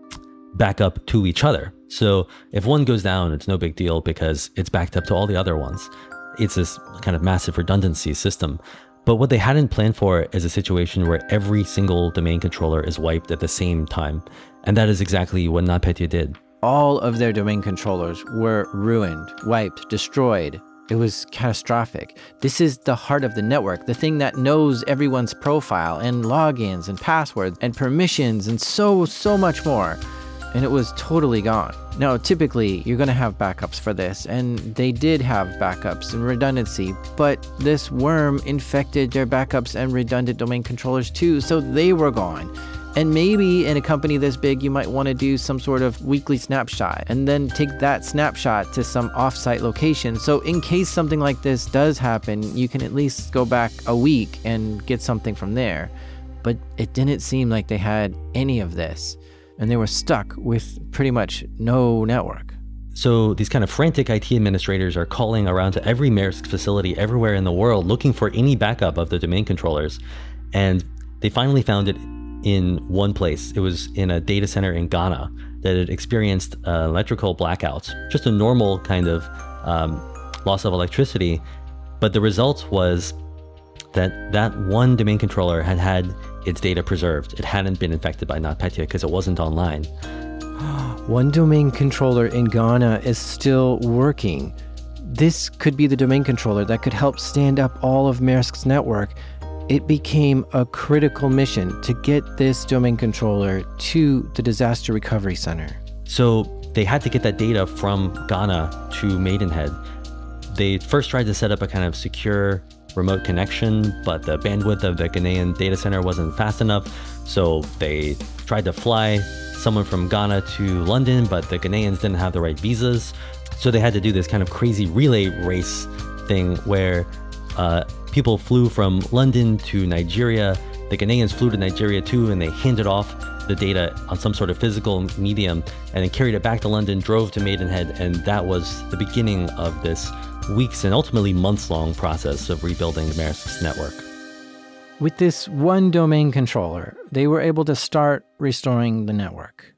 [SPEAKER 2] back up to each other. So if one goes down, it's no big deal because it's backed up to all the other ones. It's this kind of massive redundancy system. But what they hadn't planned for is a situation where every single domain controller is wiped at the same time. And that is exactly what NotPetya did.
[SPEAKER 1] All of their domain controllers were ruined, wiped, destroyed. It was catastrophic. This is the heart of the network, the thing that knows everyone's profile and logins and passwords and permissions and so, so much more. And it was totally gone. Now, typically, you're going to have backups for this, and they did have backups and redundancy, but this worm infected their backups and redundant domain controllers too, so they were gone. And maybe in a company this big, you might want to do some sort of weekly snapshot and then take that snapshot to some offsite location. So in case something like this does happen, you can at least go back a week and get something from there. But it didn't seem like they had any of this, and they were stuck with pretty much no network.
[SPEAKER 2] So these kind of frantic I T administrators are calling around to every Maersk facility everywhere in the world looking for any backup of the domain controllers. And they finally found it in one place. It was in a data center in Ghana that had experienced uh, electrical blackouts, just a normal kind of um, loss of electricity. But the result was that that one domain controller had had its data preserved. It hadn't been infected by NotPetya because it wasn't online.
[SPEAKER 1] One domain controller in Ghana is still working. This could be the domain controller that could help stand up all of Maersk's network. It became a critical mission to get this domain controller to the disaster recovery center.
[SPEAKER 2] So they had to get that data from Ghana to Maidenhead. They first tried to set up a kind of secure remote connection, but the bandwidth of the Ghanaian data center wasn't fast enough. So they tried to fly someone from Ghana to London, but the Ghanaians didn't have the right visas. So they had to do this kind of crazy relay race thing where uh, people flew from London to Nigeria. The Ghanaians flew to Nigeria too, and they handed off the data on some sort of physical medium and then carried it back to London, drove to Maidenhead, and that was the beginning of this weeks and ultimately months-long process of rebuilding Maersk's network.
[SPEAKER 1] With this one domain controller, they were able to start restoring the network.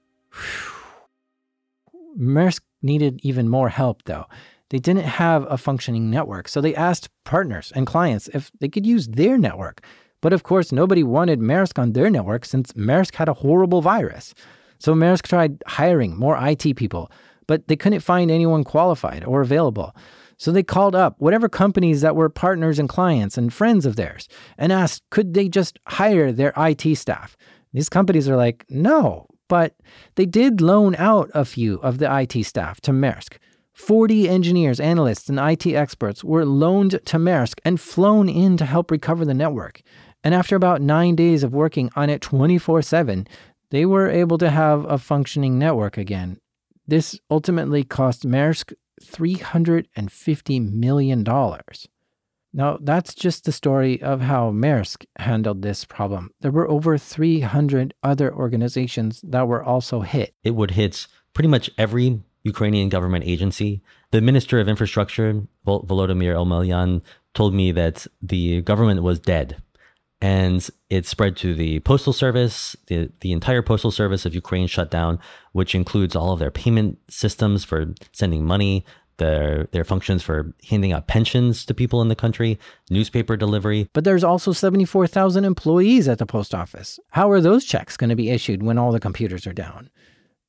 [SPEAKER 1] Whew. Maersk needed even more help, though. They didn't have a functioning network, so they asked partners and clients if they could use their network. But of course, nobody wanted Maersk on their network since Maersk had a horrible virus. So Maersk tried hiring more I T people, but they couldn't find anyone qualified or available. So they called up whatever companies that were partners and clients and friends of theirs and asked, could they just hire their I T staff? These companies are like, no, but they did loan out a few of the I T staff to Maersk. forty engineers, analysts, and I T experts were loaned to Maersk and flown in to help recover the network. And after about nine days of working on it twenty-four seven, they were able to have a functioning network again. This ultimately cost Maersk three hundred fifty million dollars. Now, that's just the story of how Maersk handled this problem. There were over three hundred other organizations that were also hit.
[SPEAKER 2] It would hit pretty much every Ukrainian government agency. The Minister of Infrastructure, Vol- Volodymyr Omelyan, told me that the government was dead. And it spread to the postal service. The, the entire postal service of Ukraine shut down, which includes all of their payment systems for sending money, their their functions for handing out pensions to people in the country, newspaper delivery.
[SPEAKER 1] But there's also seventy-four thousand employees at the post office. How are those checks going to be issued when all the computers are down?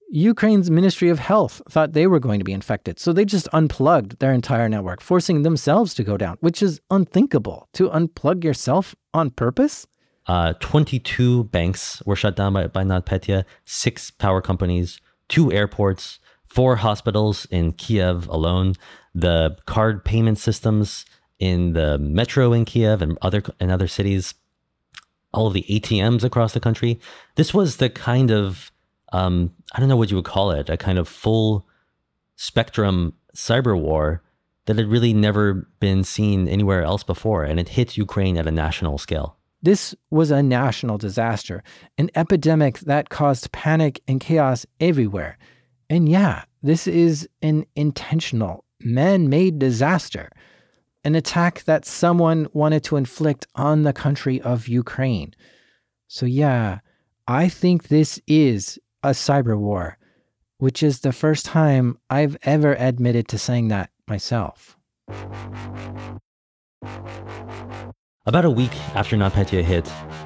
[SPEAKER 1] Ukraine's Ministry of Health thought they were going to be infected, so they just unplugged their entire network, forcing themselves to go down, which is unthinkable. To unplug yourself on purpose?
[SPEAKER 2] Uh, twenty-two banks were shut down by, by NotPetya, six power companies, two airports, four hospitals in Kiev alone, the card payment systems in the metro in Kiev and other and other cities, all of the A T Ms across the country. This was the kind of, um, I don't know what you would call it, a kind of full spectrum cyber war that had really never been seen anywhere else before. And it hit Ukraine at a national scale.
[SPEAKER 1] This was a national disaster, an epidemic that caused panic and chaos everywhere. And yeah, this is an intentional, man-made disaster, an attack that someone wanted to inflict on the country of Ukraine. So yeah, I think this is a cyber war, which is the first time I've ever admitted to saying that myself.
[SPEAKER 2] About a week after NotPetya hit,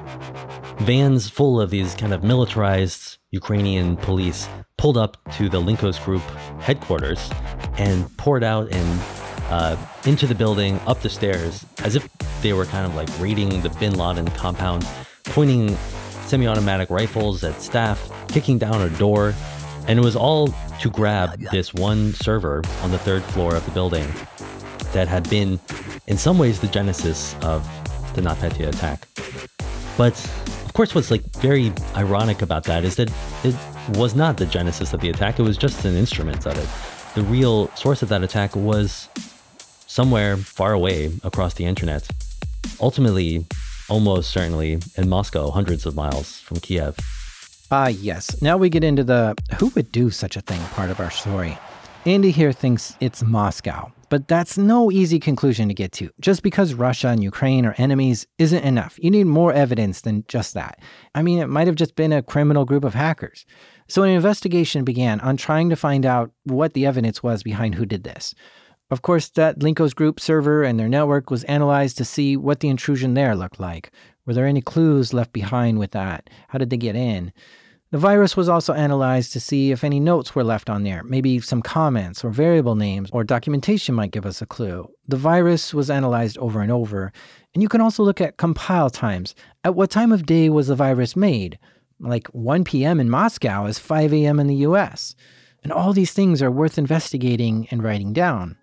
[SPEAKER 2] vans full of these kind of militarized Ukrainian police pulled up to the Linkos Group headquarters and poured out and uh, into the building, up the stairs, as if they were kind of like raiding the Bin Laden compound, pointing semi-automatic rifles at staff, kicking down a door. And it was all to grab this one server on the third floor of the building that had been, in some ways, the genesis of the NotPetya attack. But of course, what's like very ironic about that is that it was not the genesis of the attack. It was just an instrument of it. The real source of that attack was somewhere far away across the internet. Ultimately, almost certainly in Moscow, hundreds of miles from Kiev.
[SPEAKER 1] Ah, yes. Now we get into the who would do such a thing part of our story. Andy here thinks it's Moscow, but that's no easy conclusion to get to. Just because Russia and Ukraine are enemies isn't enough. You need more evidence than just that. I mean, it might have just been a criminal group of hackers. So an investigation began on trying to find out what the evidence was behind who did this. Of course, that Linkos Group server and their network was analyzed to see what the intrusion there looked like. Were there any clues left behind with that? How did they get in? The virus was also analyzed to see if any notes were left on there, maybe some comments or variable names or documentation might give us a clue. The virus was analyzed over and over. And you can also look at compile times. At what time of day was the virus made? Like one p.m. in Moscow is five a.m. in the U S. And all these things are worth investigating and writing down.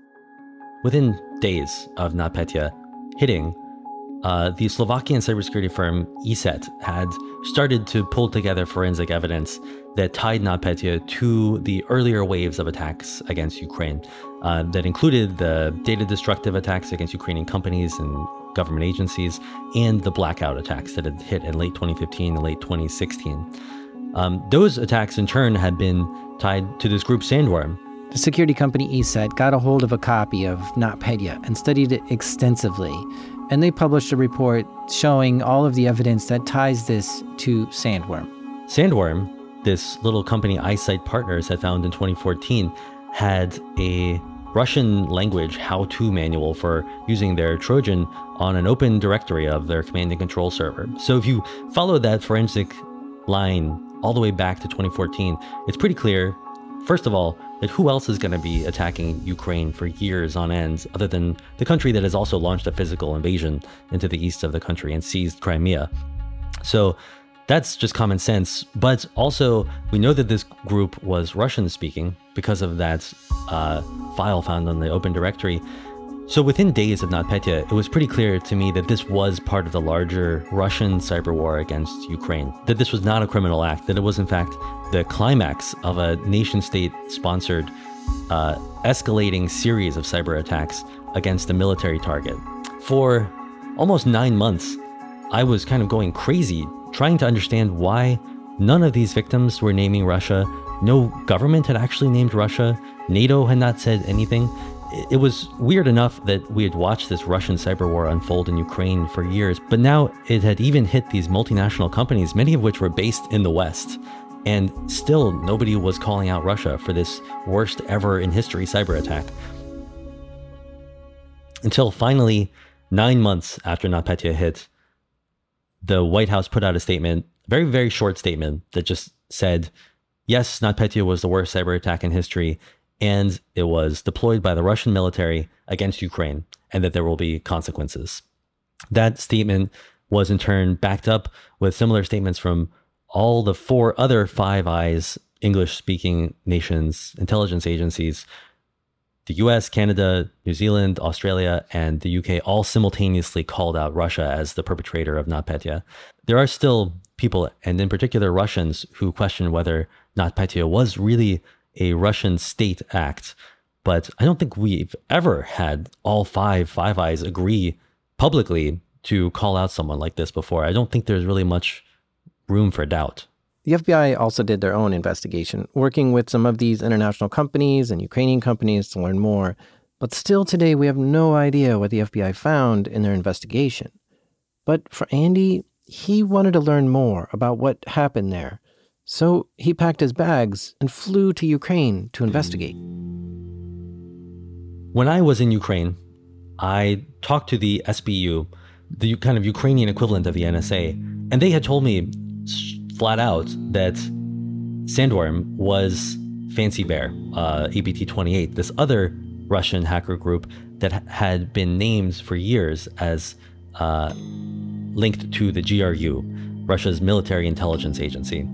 [SPEAKER 2] Within days of NotPetya hitting, Uh, the Slovakian cybersecurity firm E S E T had started to pull together forensic evidence that tied NotPetya to the earlier waves of attacks against Ukraine, uh, that included the data-destructive attacks against Ukrainian companies and government agencies, and the blackout attacks that had hit in late twenty fifteen and late twenty sixteen. Um, those attacks, in turn, had been tied to this group Sandworm.
[SPEAKER 1] The security company E S E T got a hold of a copy of NotPetya and studied it extensively. And they published a report showing all of the evidence that ties this to Sandworm.
[SPEAKER 2] Sandworm, this little company Eyesight Partners had found in twenty fourteen, had a Russian language how-to manual for using their Trojan on an open directory of their command and control server. So if you follow that forensic line all the way back to twenty fourteen, it's pretty clear, first of all, that who else is going to be attacking Ukraine for years on end other than the country that has also launched a physical invasion into the east of the country and seized Crimea. So that's just common sense. But also, we know that this group was Russian-speaking because of that uh, file found on the Open Directory. So within days of NotPetya, it was pretty clear to me that this was part of the larger Russian cyber war against Ukraine, that this was not a criminal act, that it was in fact the climax of a nation-state-sponsored, uh, escalating series of cyber attacks against a military target. For almost nine months, I was kind of going crazy trying to understand why none of these victims were naming Russia. No government had actually named Russia. NATO had not said anything. It was weird enough that we had watched this Russian cyber war unfold in Ukraine for years, but now it had even hit these multinational companies, many of which were based in the West. And still, nobody was calling out Russia for this worst ever in history cyber attack. Until finally, nine months after NotPetya hit, the White House put out a statement, a very, very short statement that just said, yes, NotPetya was the worst cyber attack in history, and it was deployed by the Russian military against Ukraine, and that there will be consequences. That statement was in turn backed up with similar statements from all the four other Five Eyes English-speaking nations, intelligence agencies. The U S, Canada, New Zealand, Australia, and the U K all simultaneously called out Russia as the perpetrator of NotPetya. There are still people, and in particular Russians, who question whether NotPetya was really a Russian state act. But I don't think we've ever had all five Five Eyes agree publicly to call out someone like this before. I don't think there's really much room for doubt.
[SPEAKER 1] The F B I also did their own investigation, working with some of these international companies and Ukrainian companies to learn more. But still today, we have no idea what the F B I found in their investigation. But for Andy, he wanted to learn more about what happened there. So he packed his bags and flew to Ukraine to investigate.
[SPEAKER 2] When I was in Ukraine, I talked to the S B U, the kind of Ukrainian equivalent of the N S A, and they had told me flat out that Sandworm was Fancy Bear, uh, A B T twenty-eight, this other Russian hacker group that had been named for years as uh, linked to the G R U, Russia's military intelligence agency.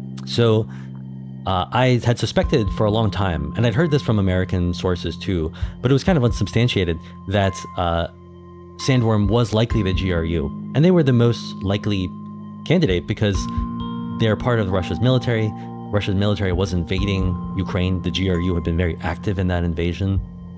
[SPEAKER 2] So uh, I had suspected for a long time, and I'd heard this from American sources too, but it was kind of unsubstantiated, that uh, Sandworm was likely the G R U. And they were the most likely candidate because they're part of Russia's military. Russia's military was invading Ukraine. The G R U had been very active in that invasion.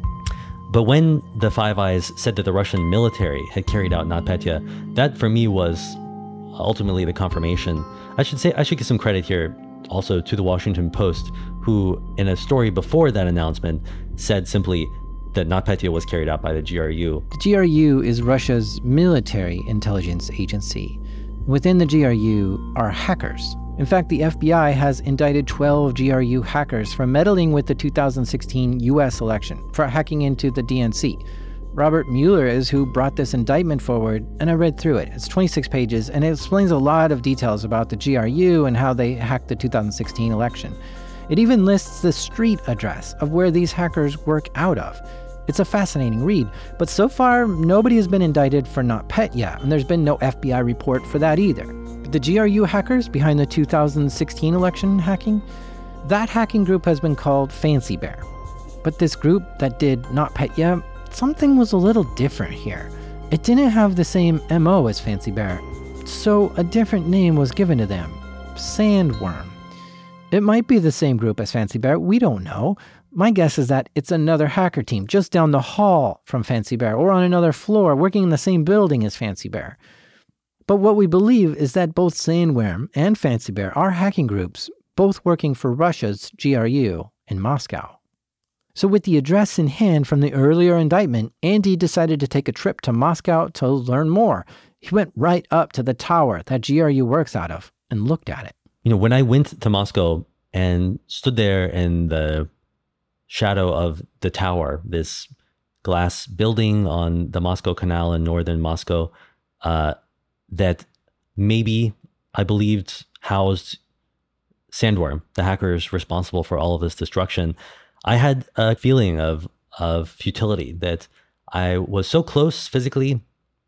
[SPEAKER 2] But when the Five Eyes said that the Russian military had carried out NotPetya, that for me was ultimately the confirmation. I should say, I should give some credit here also to the Washington Post, who in a story before that announcement said simply that NotPetya was carried out by the G R U.
[SPEAKER 1] The G R U is Russia's military intelligence agency. Within the G R U are hackers. In fact, the F B I has indicted twelve G R U hackers for meddling with the two thousand sixteen U S election, for hacking into the D N C. Robert Mueller is who brought this indictment forward, and I read through it. It's twenty-six pages, and it explains a lot of details about the G R U and how they hacked the two thousand sixteen election. It even lists the street address of where these hackers work out of. It's a fascinating read, but so far, nobody has been indicted for NotPetya, and there's been no F B I report for that either. But the G R U hackers behind the two thousand sixteen election hacking, that hacking group has been called Fancy Bear. But this group that did NotPetya, something was a little different here. It didn't have the same M O as Fancy Bear, so a different name was given to them, Sandworm. It might be the same group as Fancy Bear, we don't know. My guess is that it's another hacker team just down the hall from Fancy Bear or on another floor working in the same building as Fancy Bear. But what we believe is that both Sandworm and Fancy Bear are hacking groups, both working for Russia's G R U in Moscow. So with the address in hand from the earlier indictment, Andy decided to take a trip to Moscow to learn more. He went right up to the tower that G R U works out of and looked at it.
[SPEAKER 2] You know, when I went to Moscow and stood there in the shadow of the tower, this glass building on the Moscow Canal in northern Moscow, uh, that maybe I believed housed Sandworm, the hackers responsible for all of this destruction, I had a feeling of of futility, that I was so close physically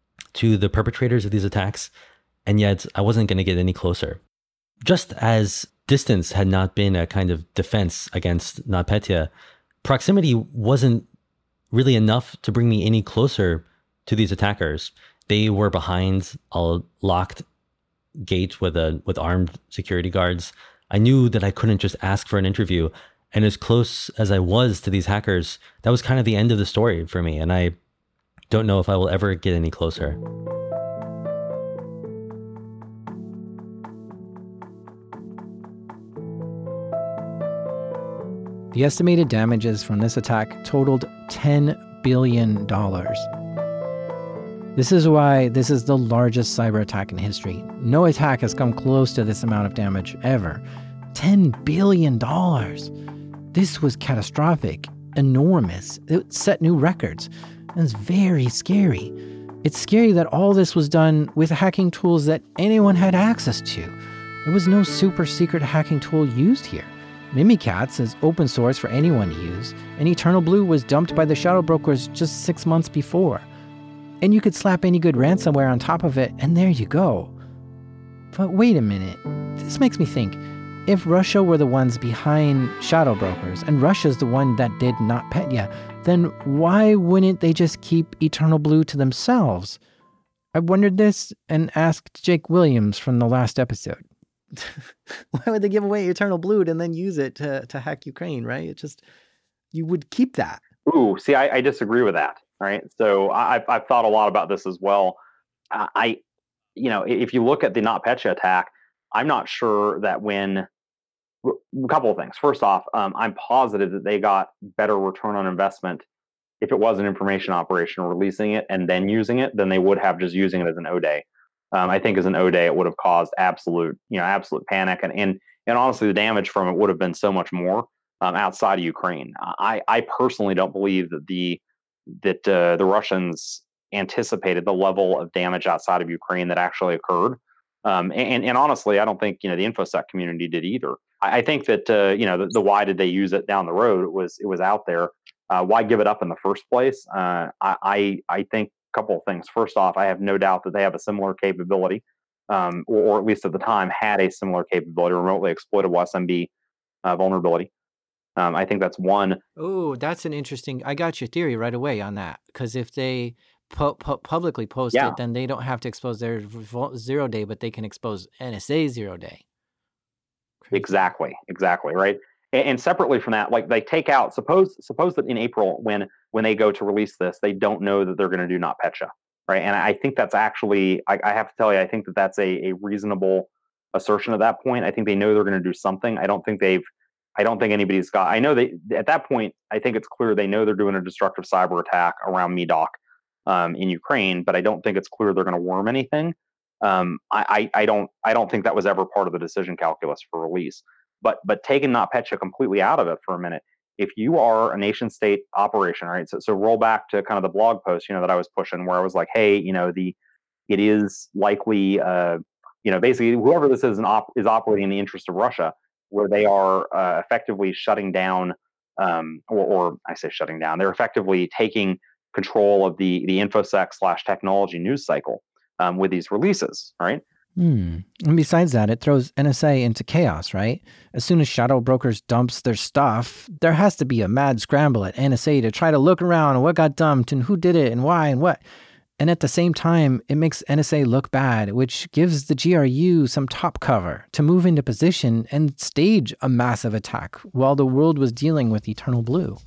[SPEAKER 2] to the perpetrators of these attacks, and yet I wasn't going to get any closer. Just as distance had not been a kind of defense against NotPetya, proximity wasn't really enough to bring me any closer to these attackers. They were behind a locked gate with a with armed security guards. I knew that I couldn't just ask for an interview. And as close as I was to these hackers, that was kind of the end of the story for me. And I don't know if I will ever get any closer.
[SPEAKER 1] The estimated damages from this attack totaled ten billion dollars. This is why this is the largest cyber attack in history. No attack has come close to this amount of damage ever. ten billion dollars. This was catastrophic, enormous. It set new records, and it's very scary. It's scary that all this was done with hacking tools that anyone had access to. There was no super secret hacking tool used here. Mimikatz is open source for anyone to use, and Eternal Blue was dumped by the shadow brokers just six months before. And you could slap any good ransomware on top of it, and there you go. But wait a minute, this makes me think, if Russia were the ones behind shadow brokers, and Russia's the one that did NotPetya, then why wouldn't they just keep Eternal Blue to themselves? I wondered this and asked Jake Williams from the last episode. Why would they give away Eternal Blue and then use it to, to hack Ukraine, right? It just, you would keep that.
[SPEAKER 3] Ooh, see, I, I disagree with that, right? So I've, I've thought a lot about this as well. Uh, I, you know, if you look at the NotPetya attack, I'm not sure that when, a couple of things. First off, um, I'm positive that they got better return on investment if it was an information operation releasing it and then using it than they would have just using it as an O-Day. Um, I think as an O-Day, it would have caused absolute, you know, absolute panic. And, and, and honestly, the damage from it would have been so much more um, outside of Ukraine. I, I personally don't believe that the, that uh, the Russians anticipated the level of damage outside of Ukraine that actually occurred. Um, and, and honestly, I don't think, you know, the InfoSec community did either. I, I think that, uh, you know, the, the why did they use it down the road? It was, it was out there. Uh, why give it up in the first place? Uh, I, I, I think a couple of things. First off, I have no doubt that they have a similar capability, um, or, or at least at the time had a similar capability, remotely exploitable S M B uh, vulnerability. Um, I think that's one.
[SPEAKER 1] Oh, that's an interesting, I got your theory right away on that. Because if they pu- pu- publicly post
[SPEAKER 3] Yeah.
[SPEAKER 1] it, then they don't have to expose their zero day, but they can expose N S A zero day.
[SPEAKER 3] Exactly, exactly, right. And, and separately from that, like they take out, suppose suppose that in April when when they go to release this, they don't know that they're going to do NotPetya, right? And I think that's actually, I, I have to tell you, I think that that's a, a reasonable assertion at that point. I think they know they're going to do something. I don't think they've, I don't think anybody's got, I know they, at that point, I think it's clear they know they're doing a destructive cyber attack around Medoc um, in Ukraine, but I don't think it's clear they're going to worm anything. Um, I, I, I don't, I don't think that was ever part of the decision calculus for release. But, but taking NotPetya completely out of it for a minute, if you are a nation state operation, right? So, so roll back to kind of the blog post, you know, that I was pushing, where I was like, hey, you know, the, it is likely, uh, you know, basically whoever this is, an op- is operating in the interest of Russia, where they are uh, effectively shutting down, um, or, or I say shutting down, they're effectively taking control of the the InfoSec slash technology news cycle um, with these releases, right?
[SPEAKER 1] Hmm. And besides that, it throws N S A into chaos, right? As soon as shadow brokers dumps their stuff, there has to be a mad scramble at N S A to try to look around what got dumped and who did it and why and what. And at the same time, it makes N S A look bad, which gives the G R U some top cover to move into position and stage a massive attack while the world was dealing with Eternal Blue.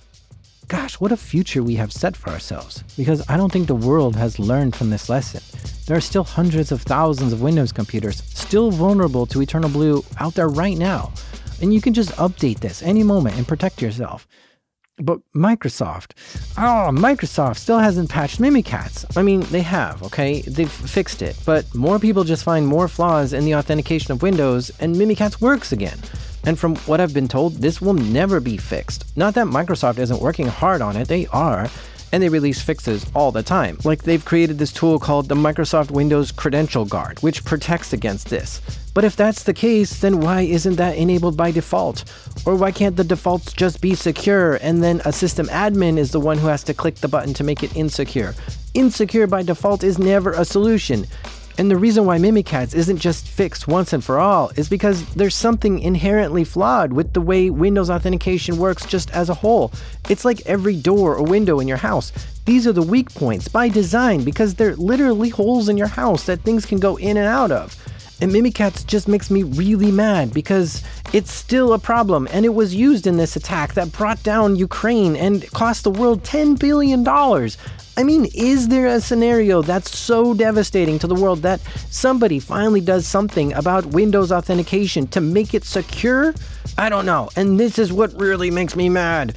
[SPEAKER 1] Gosh, what a future we have set for ourselves, because I don't think the world has learned from this lesson. There are still hundreds of thousands of Windows computers still vulnerable to Eternal Blue out there right now, and you can just update this any moment and protect yourself. But Microsoft, oh, Microsoft still hasn't patched Mimikatz. I mean, they have, okay? They've fixed it, but more people just find more flaws in the authentication of Windows, and Mimikatz works again. And from what I've been told, this will never be fixed. Not that Microsoft isn't working hard on it, they are. And they release fixes all the time. Like they've created this tool called the Microsoft Windows Credential Guard, which protects against this. But if that's the case, then why isn't that enabled by default? Or why can't the defaults just be secure and then a system admin is the one who has to click the button to make it insecure? Insecure by default is never a solution. And the reason why Mimikatz isn't just fixed once and for all is because there's something inherently flawed with the way Windows authentication works just as a whole. It's like every door or window in your house. These are the weak points by design because they're literally holes in your house that things can go in and out of. And Mimikatz just makes me really mad because it's still a problem, and it was used in this attack that brought down Ukraine and cost the world ten billion dollars. I mean, is there a scenario that's so devastating to the world that somebody finally does something about Windows authentication to make it secure? I don't know, and this is what really makes me mad.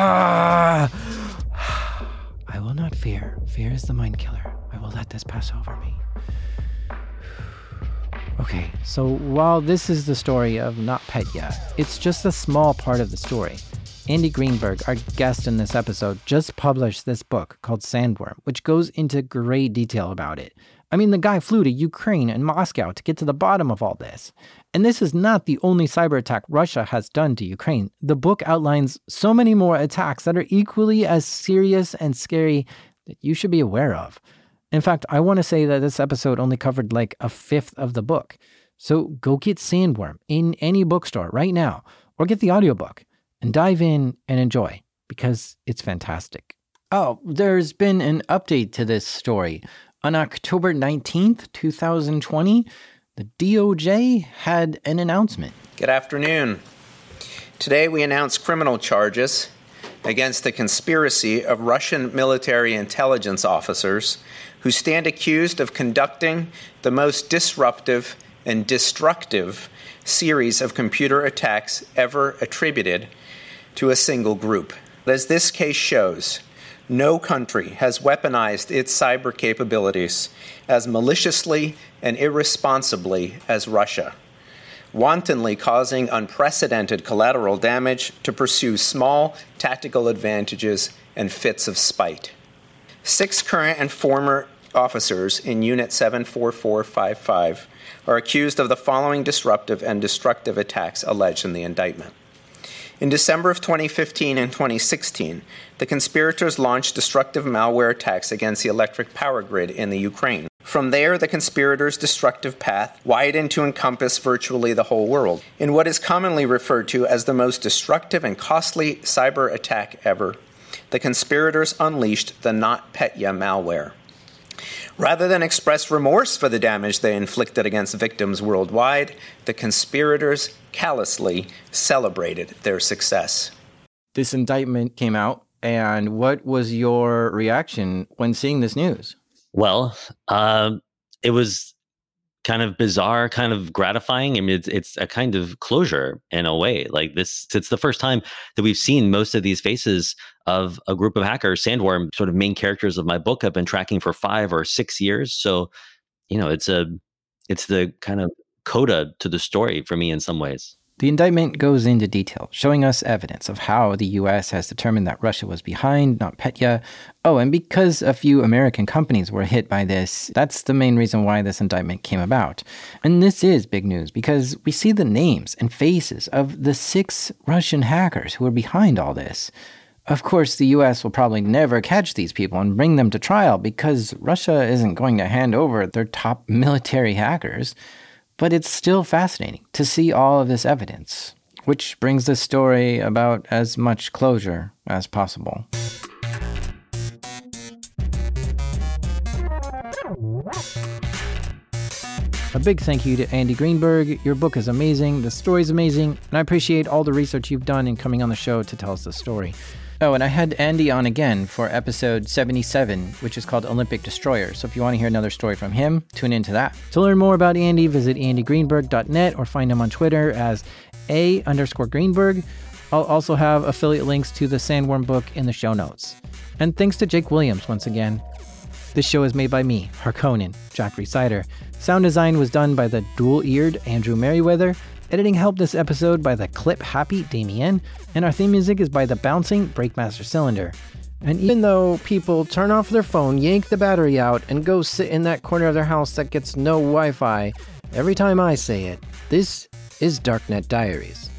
[SPEAKER 1] Ah! I will not fear. Fear is the mind killer. I will let this pass over me. Okay, so while this is the story of NotPetya, it's just a small part of the story. Andy Greenberg, our guest in this episode, just published this book called Sandworm, which goes into great detail about it. I mean, the guy flew to Ukraine and Moscow to get to the bottom of all this. And this is not the only cyber attack Russia has done to Ukraine. The book outlines so many more attacks that are equally as serious and scary that you should be aware of. In fact, I want to say that this episode only covered like a fifth of the book. So go get Sandworm in any bookstore right now, or get the audiobook and dive in and enjoy, because it's fantastic. Oh, there's been an update to this story. On October nineteenth, twenty twenty, the D O J had an announcement.
[SPEAKER 4] Good afternoon. Today we announced criminal charges against the conspiracy of Russian military intelligence officers who stand accused of conducting the most disruptive and destructive series of computer attacks ever attributed to a single group. As this case shows, no country has weaponized its cyber capabilities as maliciously and irresponsibly as Russia, wantonly causing unprecedented collateral damage to pursue small tactical advantages and fits of spite. Six current and former officers in Unit seven four four five five are accused of the following disruptive and destructive attacks alleged in the indictment. In December of twenty fifteen and twenty sixteen, the conspirators launched destructive malware attacks against the electric power grid in the Ukraine. From there, the conspirators' destructive path widened to encompass virtually the whole world. In what is commonly referred to as the most destructive and costly cyber attack ever, the conspirators unleashed the NotPetya malware. Rather than express remorse for the damage they inflicted against victims worldwide, the conspirators callously celebrated their success.
[SPEAKER 1] This indictment came out, and what was your reaction when seeing this news?
[SPEAKER 2] Well, uh, it was kind of bizarre, kind of gratifying. I mean, it's, it's a kind of closure in a way. Like this, it's the first time that we've seen most of these faces of a group of hackers. Sandworm, sort of main characters of my book, I've been tracking for five or six years. So, you know, it's a, it's the kind of coda to the story for me in some ways.
[SPEAKER 1] The indictment goes into detail, showing us evidence of how the U S has determined that Russia was behind NotPetya. Oh, and because a few American companies were hit by this, that's the main reason why this indictment came about. And this is big news because we see the names and faces of the six Russian hackers who are behind all this. Of course, the U S will probably never catch these people and bring them to trial because Russia isn't going to hand over their top military hackers. But it's still fascinating to see all of this evidence, which brings this story about as much closure as possible. A big thank you to Andy Greenberg. Your book is amazing, the story's amazing, and I appreciate all the research you've done in coming on the show to tell us the story. Oh, and I had Andy on again for episode seventy-seven, which is called Olympic Destroyer. So if you want to hear another story from him, tune into that. To learn more about Andy, visit andy greenberg dot net or find him on Twitter as A underscore Greenberg. I'll also have affiliate links to the Sandworm book in the show notes. And thanks to Jake Williams once again. This show is made by me, Harkonnen, Jack Resider. Sound design was done by the dual-eared Andrew Merriweather. Editing help this episode by the clip happy Damien, and our theme music is by the bouncing Breakmaster Cylinder. And even though people turn off their phone, yank the battery out, and go sit in that corner of their house that gets no Wi-Fi, every time I say it, this is Darknet Diaries.